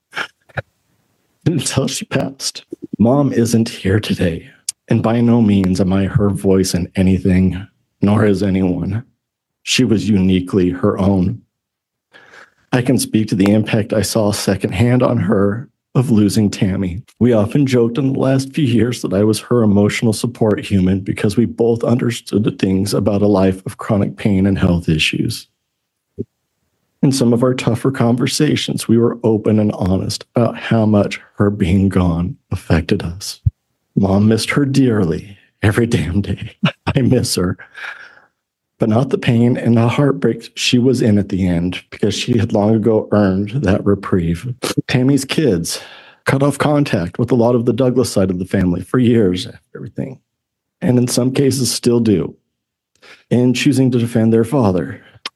until she passed. Mom isn't here today, and by no means am I her voice in anything, nor is anyone. She was uniquely her own. I can speak to the impact I saw secondhand on her of losing Tammy. We often joked in the last few years that I was her emotional support human because we both understood the things about a life of chronic pain and health issues. In some of our tougher conversations, we were open and honest about how much her being gone affected us. Mom missed her dearly every damn day. I miss her, but not the pain and the heartbreak she was in at the end, because she had long ago earned that reprieve. Tammy's kids cut off contact with a lot of the Douglas side of the family for years after everything, and in some cases still do, in choosing to defend their father.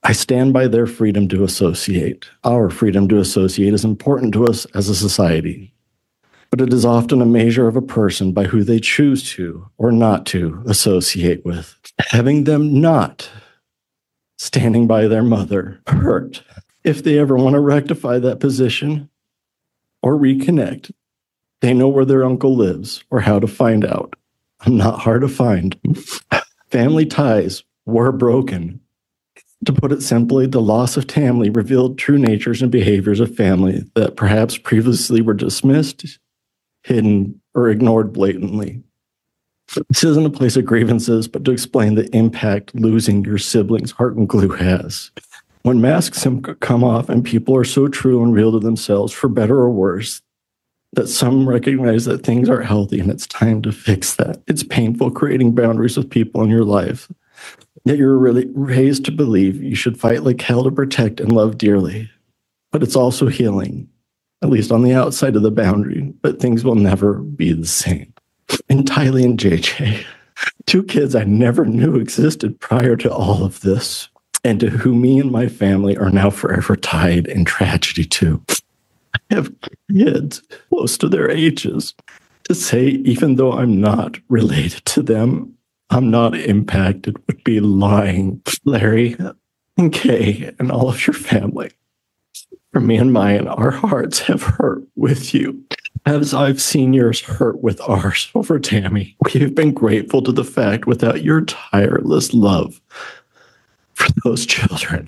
I stand by their freedom to associate. Our freedom to associate is important to us as a society, but it is often a measure of a person by who they choose to or not to associate with. Having them not standing by their mother hurt. If they ever want to rectify that position or reconnect, they know where their uncle lives or how to find out. I'm not hard to find. Family ties were broken. To put it simply, the loss of Tammy revealed true natures and behaviors of family that perhaps previously were dismissed, hidden, or ignored blatantly. This isn't a place of grievances, but to explain the impact losing your sibling's heart and glue has. When masks come off and people are so true and real to themselves, for better or worse, that some recognize that things aren't healthy and it's time to fix that. It's painful creating boundaries with people in your life, yet you're really raised to believe you should fight like hell to protect and love dearly. But it's also healing, at least on the outside of the boundary, but things will never be the same. And Tylee and JJ, two kids I never knew existed prior to all of this, and to whom me and my family are now forever tied in tragedy to. I have kids close to their ages. To say, even though I'm not related to them, I'm not impacted would be lying. Larry and Kay and all of your family, for me and mine, our hearts have hurt with you, as I've seen yours hurt with ours over Tammy. We have been grateful to the fact without your tireless love for those children,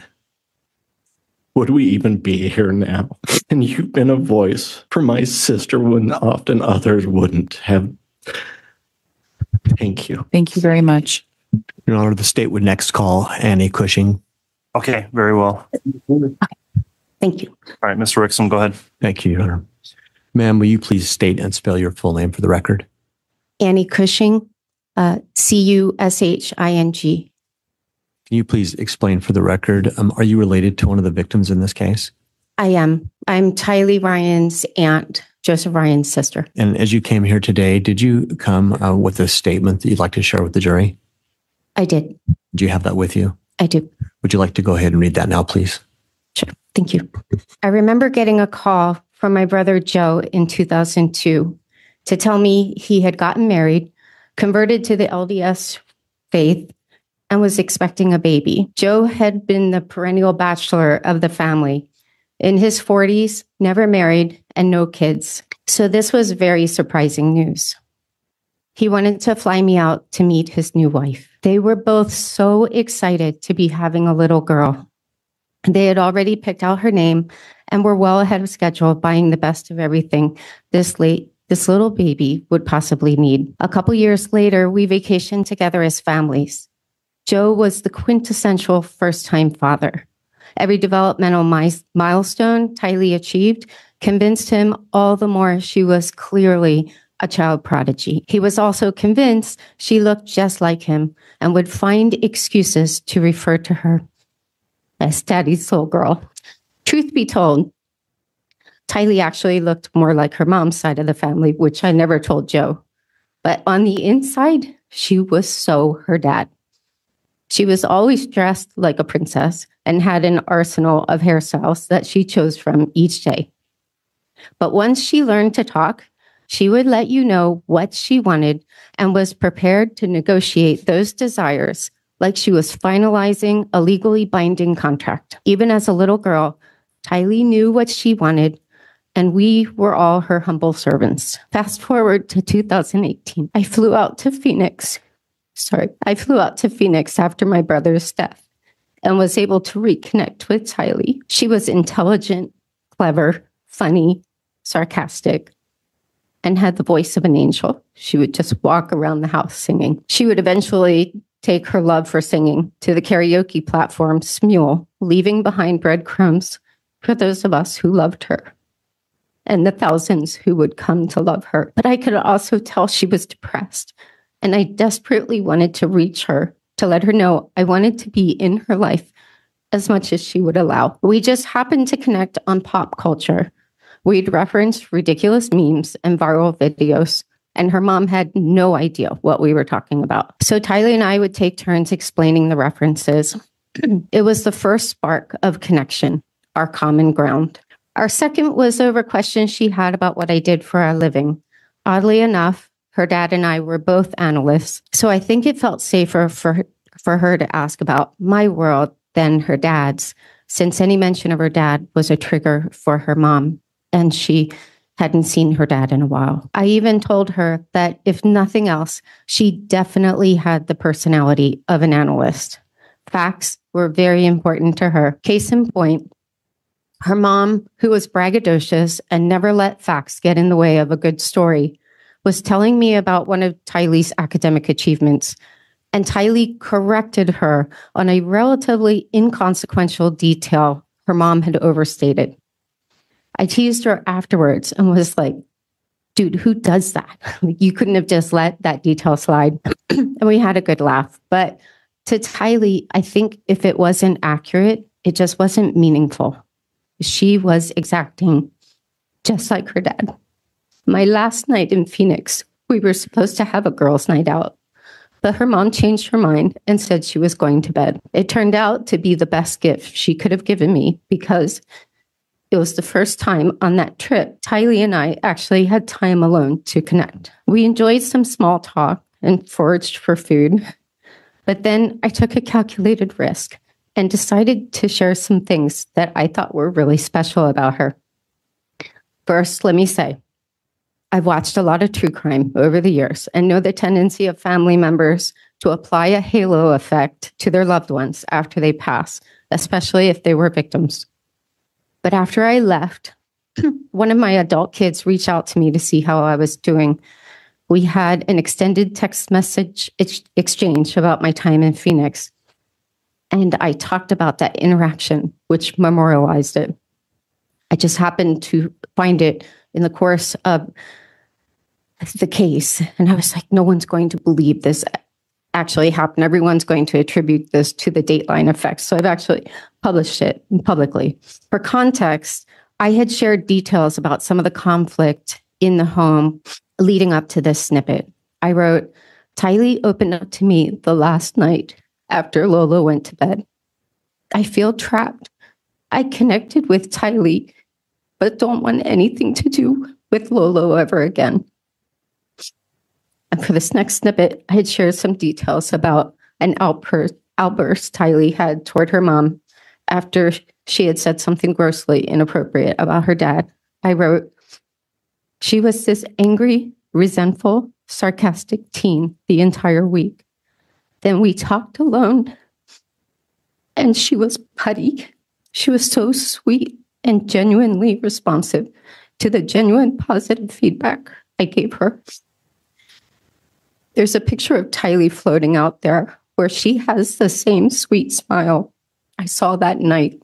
would we even be here now? And you've been a voice for my sister when often others wouldn't have. Thank you. Thank you very much. Your Honor, the state would next call Annie Cushing. Okay, very well. Thank you. All right, Mr. Rickson, go ahead. Thank you, Your Honor. Ma'am, will you please state and spell your full name for the record? Annie Cushing, Cushing. Can you please explain for the record, are you related to one of the victims in this case? I am. I'm Tylee Ryan's aunt, Joseph Ryan's sister. And as you came here today, did you come with a statement that you'd like to share with the jury? I did. Do you have that with you? I do. Would you like to go ahead and read that now, please? Sure. Thank you. I remember getting a call from my brother Joe in 2002 to tell me he had gotten married, converted to the LDS faith, and was expecting a baby. Joe had been the perennial bachelor of the family. In his 40s, never married, and no kids. So this was very surprising news. He wanted to fly me out to meet his new wife. They were both so excited to be having a little girl. They had already picked out her name and were well ahead of schedule, buying the best of everything this little baby would possibly need. A couple years later, we vacationed together as families. Joe was the quintessential first-time father. Every developmental milestone Tylee achieved convinced him all the more she was clearly a child prodigy. He was also convinced she looked just like him and would find excuses to refer to her as Daddy's little girl. Truth be told, Tylee actually looked more like her mom's side of the family, which I never told Joe. But on the inside, she was so her dad. She was always dressed like a princess and had an arsenal of hairstyles that she chose from each day. But once she learned to talk, she would let you know what she wanted and was prepared to negotiate those desires like she was finalizing a legally binding contract. Even as a little girl, Tylee knew what she wanted, and we were all her humble servants. Fast forward to 2018. I flew out to Phoenix after my brother's death and was able to reconnect with Tylee. She was intelligent, clever, funny, sarcastic, and had the voice of an angel. She would just walk around the house singing. She would eventually take her love for singing to the karaoke platform Smule, leaving behind breadcrumbs for those of us who loved her and the thousands who would come to love her. But I could also tell she was depressed, and I desperately wanted to reach her to let her know I wanted to be in her life as much as she would allow. We just happened to connect on pop culture. We'd referenced ridiculous memes and viral videos, and her mom had no idea what we were talking about. So Tylee and I would take turns explaining the references. It was the first spark of connection, our common ground. Our second was over questions she had about what I did for a living. Oddly enough, her dad and I were both analysts, so I think it felt safer for her to ask about my world than her dad's, since any mention of her dad was a trigger for her mom, and she hadn't seen her dad in a while. I even told her that if nothing else, she definitely had the personality of an analyst. Facts were very important to her. Case in point, her mom, who was braggadocious and never let facts get in the way of a good story, was telling me about one of Tylee's academic achievements, and Tylee corrected her on a relatively inconsequential detail her mom had overstated. I teased her afterwards and was like, dude, who does that? You couldn't have just let that detail slide. And we had a good laugh. But to Tylee, I think if it wasn't accurate, it just wasn't meaningful. She was exacting, just like her dad. My last night in Phoenix, we were supposed to have a girls' night out, but her mom changed her mind and said she was going to bed. It turned out to be the best gift she could have given me because it was the first time on that trip Tylee and I actually had time alone to connect. We enjoyed some small talk and foraged for food, but then I took a calculated risk and decided to share some things that I thought were really special about her. First, let me say, I've watched a lot of true crime over the years and know the tendency of family members to apply a halo effect to their loved ones after they pass, especially if they were victims. But after I left, one of my adult kids reached out to me to see how I was doing. We had an extended text message exchange about my time in Phoenix. And I talked about that interaction, which memorialized it. I just happened to find it in the course of the case. And I was like, no one's going to believe this actually happened. Everyone's going to attribute this to the Dateline effect. So I've actually published it publicly. For context, I had shared details about some of the conflict in the home leading up to this snippet. I wrote, Tylee opened up to me the last night after Lola went to bed. I feel trapped. I connected with Tylee, but don't want anything to do with Lolo ever again. And for this next snippet, I had shared some details about an outburst Tylee had toward her mom after she had said something grossly inappropriate about her dad. I wrote, she was this angry, resentful, sarcastic teen the entire week. Then we talked alone, and she was putty. She was so sweet and genuinely responsive to the genuine positive feedback I gave her. There's a picture of Tylee floating out there where she has the same sweet smile I saw that night.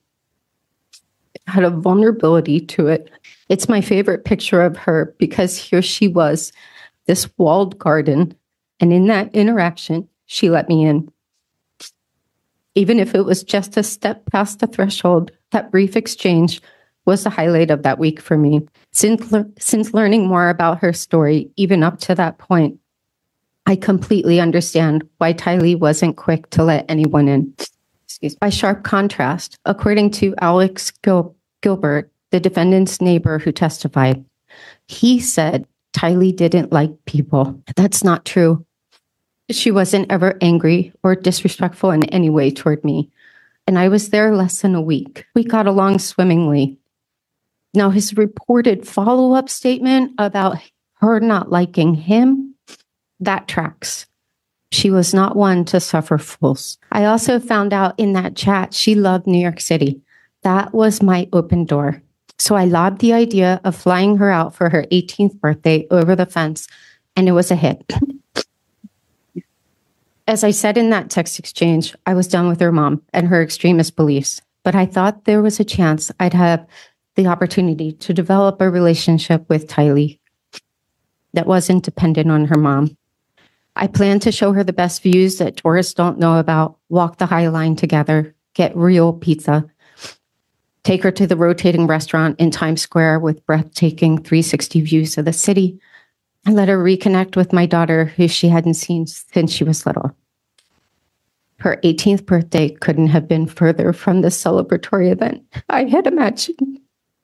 It had a vulnerability to it. It's my favorite picture of her because here she was, this walled garden, and in that interaction, she let me in. Even if it was just a step past the threshold, that brief exchange was the highlight of that week for me. Since learning more about her story, even up to that point, I completely understand why Tylee wasn't quick to let anyone in. By sharp contrast, according to Alex Gilbert, the defendant's neighbor who testified, he said Tylee didn't like people. That's not true. She wasn't ever angry or disrespectful in any way toward me, and I was there less than a week. We got along swimmingly. Now, his reported follow-up statement about her not liking him, that tracks. She was not one to suffer fools. I also found out in that chat she loved New York City. That was my open door. So I lobbed the idea of flying her out for her 18th birthday over the fence, and it was a hit. As I said in that text exchange, I was done with her mom and her extremist beliefs, but I thought there was a chance I'd have the opportunity to develop a relationship with Tylee that wasn't dependent on her mom. I planned to show her the best views that tourists don't know about, walk the High Line together, get real pizza, take her to the rotating restaurant in Times Square with breathtaking 360 views of the city, and let her reconnect with my daughter, who she hadn't seen since she was little. Her 18th birthday couldn't have been further from the celebratory event I had imagined.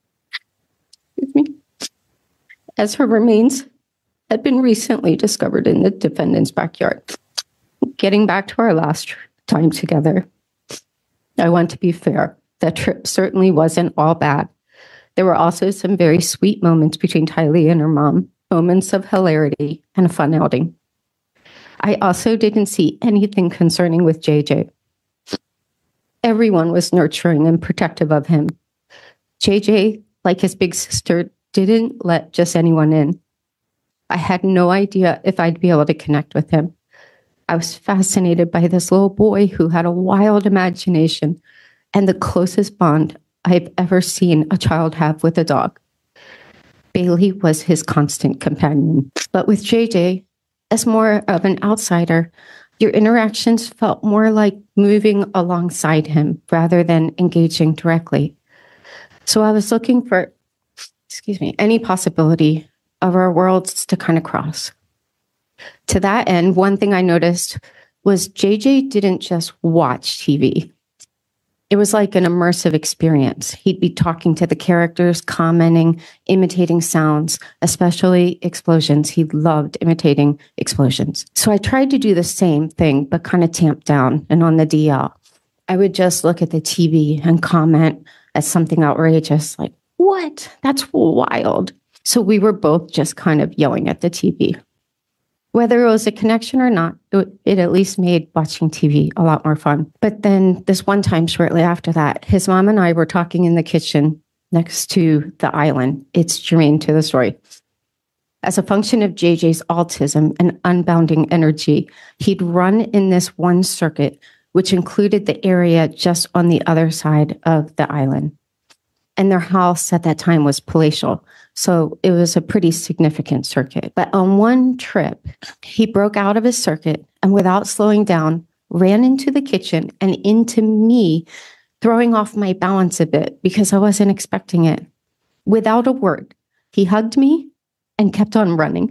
Excuse me. As her remains had been recently discovered in the defendant's backyard. Getting back to our last time together, I want to be fair. That trip certainly wasn't all bad. There were also some very sweet moments between Tylee and her mom, moments of hilarity and a fun outing. I also didn't see anything concerning with JJ. Everyone was nurturing and protective of him. JJ, like his big sister, didn't let just anyone in. I had no idea if I'd be able to connect with him. I was fascinated by this little boy who had a wild imagination and the closest bond I've ever seen a child have with a dog. Bailey was his constant companion. But with JJ, as more of an outsider, your interactions felt more like moving alongside him rather than engaging directly. So I was looking for, any possibility of our worlds to kind of cross. To that end, one thing I noticed was JJ didn't just watch TV. It was like an immersive experience. He'd be talking to the characters, commenting, imitating sounds, especially explosions. He loved imitating explosions. So I tried to do the same thing, but kind of tamped down and on the DL. I would just look at the TV and comment at something outrageous, like, what? That's wild. So we were both just kind of yelling at the TV. Whether it was a connection or not, it at least made watching TV a lot more fun. But then this one time shortly after that, his mom and I were talking in the kitchen next to the island. It's germane to the story. As a function of JJ's autism and unbounding energy, he'd run in this one circuit, which included the area just on the other side of the island. And their house at that time was palatial. So it was a pretty significant circuit. But on one trip, he broke out of his circuit and without slowing down, ran into the kitchen and into me, throwing off my balance a bit because I wasn't expecting it. Without a word, he hugged me and kept on running.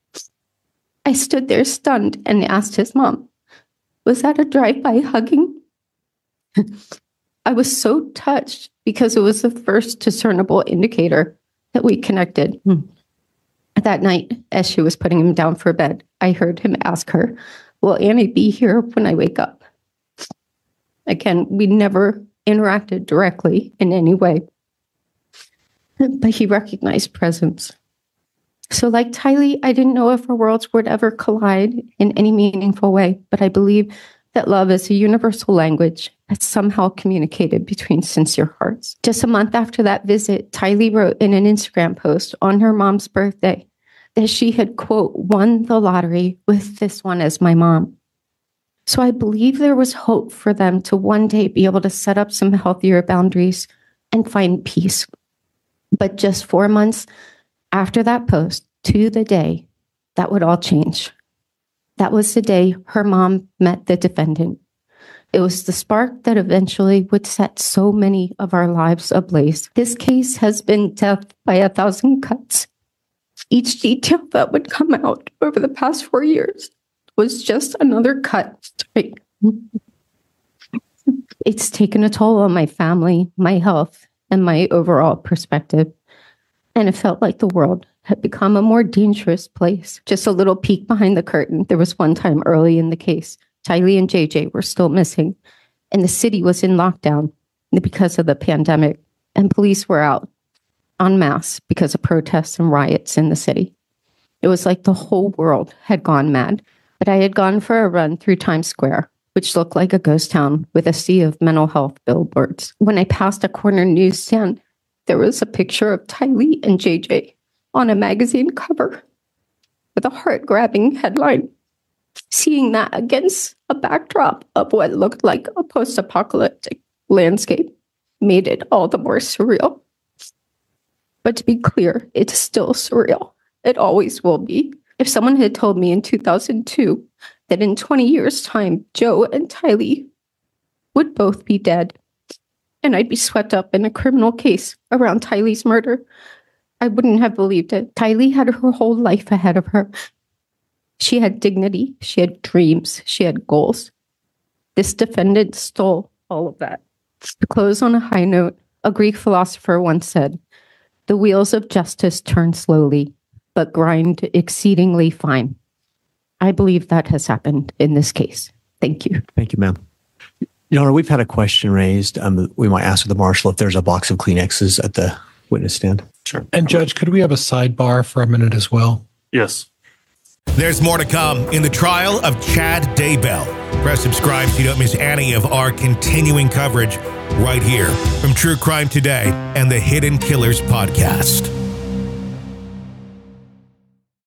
I stood there stunned and asked his mom, was that a drive-by hugging? I was so touched because it was the first discernible indicator that we connected. That night, as she was putting him down for bed, I heard him ask her, will Annie be here when I wake up? Again, we never interacted directly in any way, but he recognized presence. So like Tylee, I didn't know if our worlds would ever collide in any meaningful way, but I believe that love is a universal language that's somehow communicated between sincere hearts. Just a month after that visit, Tylee wrote in an Instagram post on her mom's birthday that she had, quote, won the lottery with this one as my mom. So I believe there was hope for them to one day be able to set up some healthier boundaries and find peace. But just 4 months after that post, to the day, that would all change. That was the day her mom met the defendant. It was the spark that eventually would set so many of our lives ablaze. This case has been death by 1,000 cuts. Each detail that would come out over the past 4 years was just another cut. It's taken a toll on my family, my health, and my overall perspective. And it felt like the world had become a more dangerous place. Just a little peek behind the curtain. There was one time early in the case, Tylee and JJ were still missing, and the city was in lockdown because of the pandemic, and police were out en masse because of protests and riots in the city. It was like the whole world had gone mad. But I had gone for a run through Times Square, which looked like a ghost town with a sea of mental health billboards. When I passed a corner newsstand, there was a picture of Tylee and JJ on a magazine cover with a heart-grabbing headline. Seeing that against a backdrop of what looked like a post-apocalyptic landscape made it all the more surreal. But to be clear, it's still surreal. It always will be. If someone had told me in 2002 that in 20 years' time, Joe and Tylee would both be dead, and I'd be swept up in a criminal case around Tylee's murder, I wouldn't have believed it. Tylee had her whole life ahead of her. She had dignity, she had dreams, she had goals. This defendant stole all of that. To close on a high note, a Greek philosopher once said, "The wheels of justice turn slowly, but grind exceedingly fine." I believe that has happened in this case. Thank you. Thank you, ma'am. Your Honor, we've had a question raised. We might ask the marshal if there's a box of Kleenexes at the witness stand. Sure. And Judge, could we have a sidebar for a minute as well? Yes. There's more to come in the trial of Chad Daybell. Press subscribe so you don't miss any of our continuing coverage right here from True Crime Today and the Hidden Killers podcast.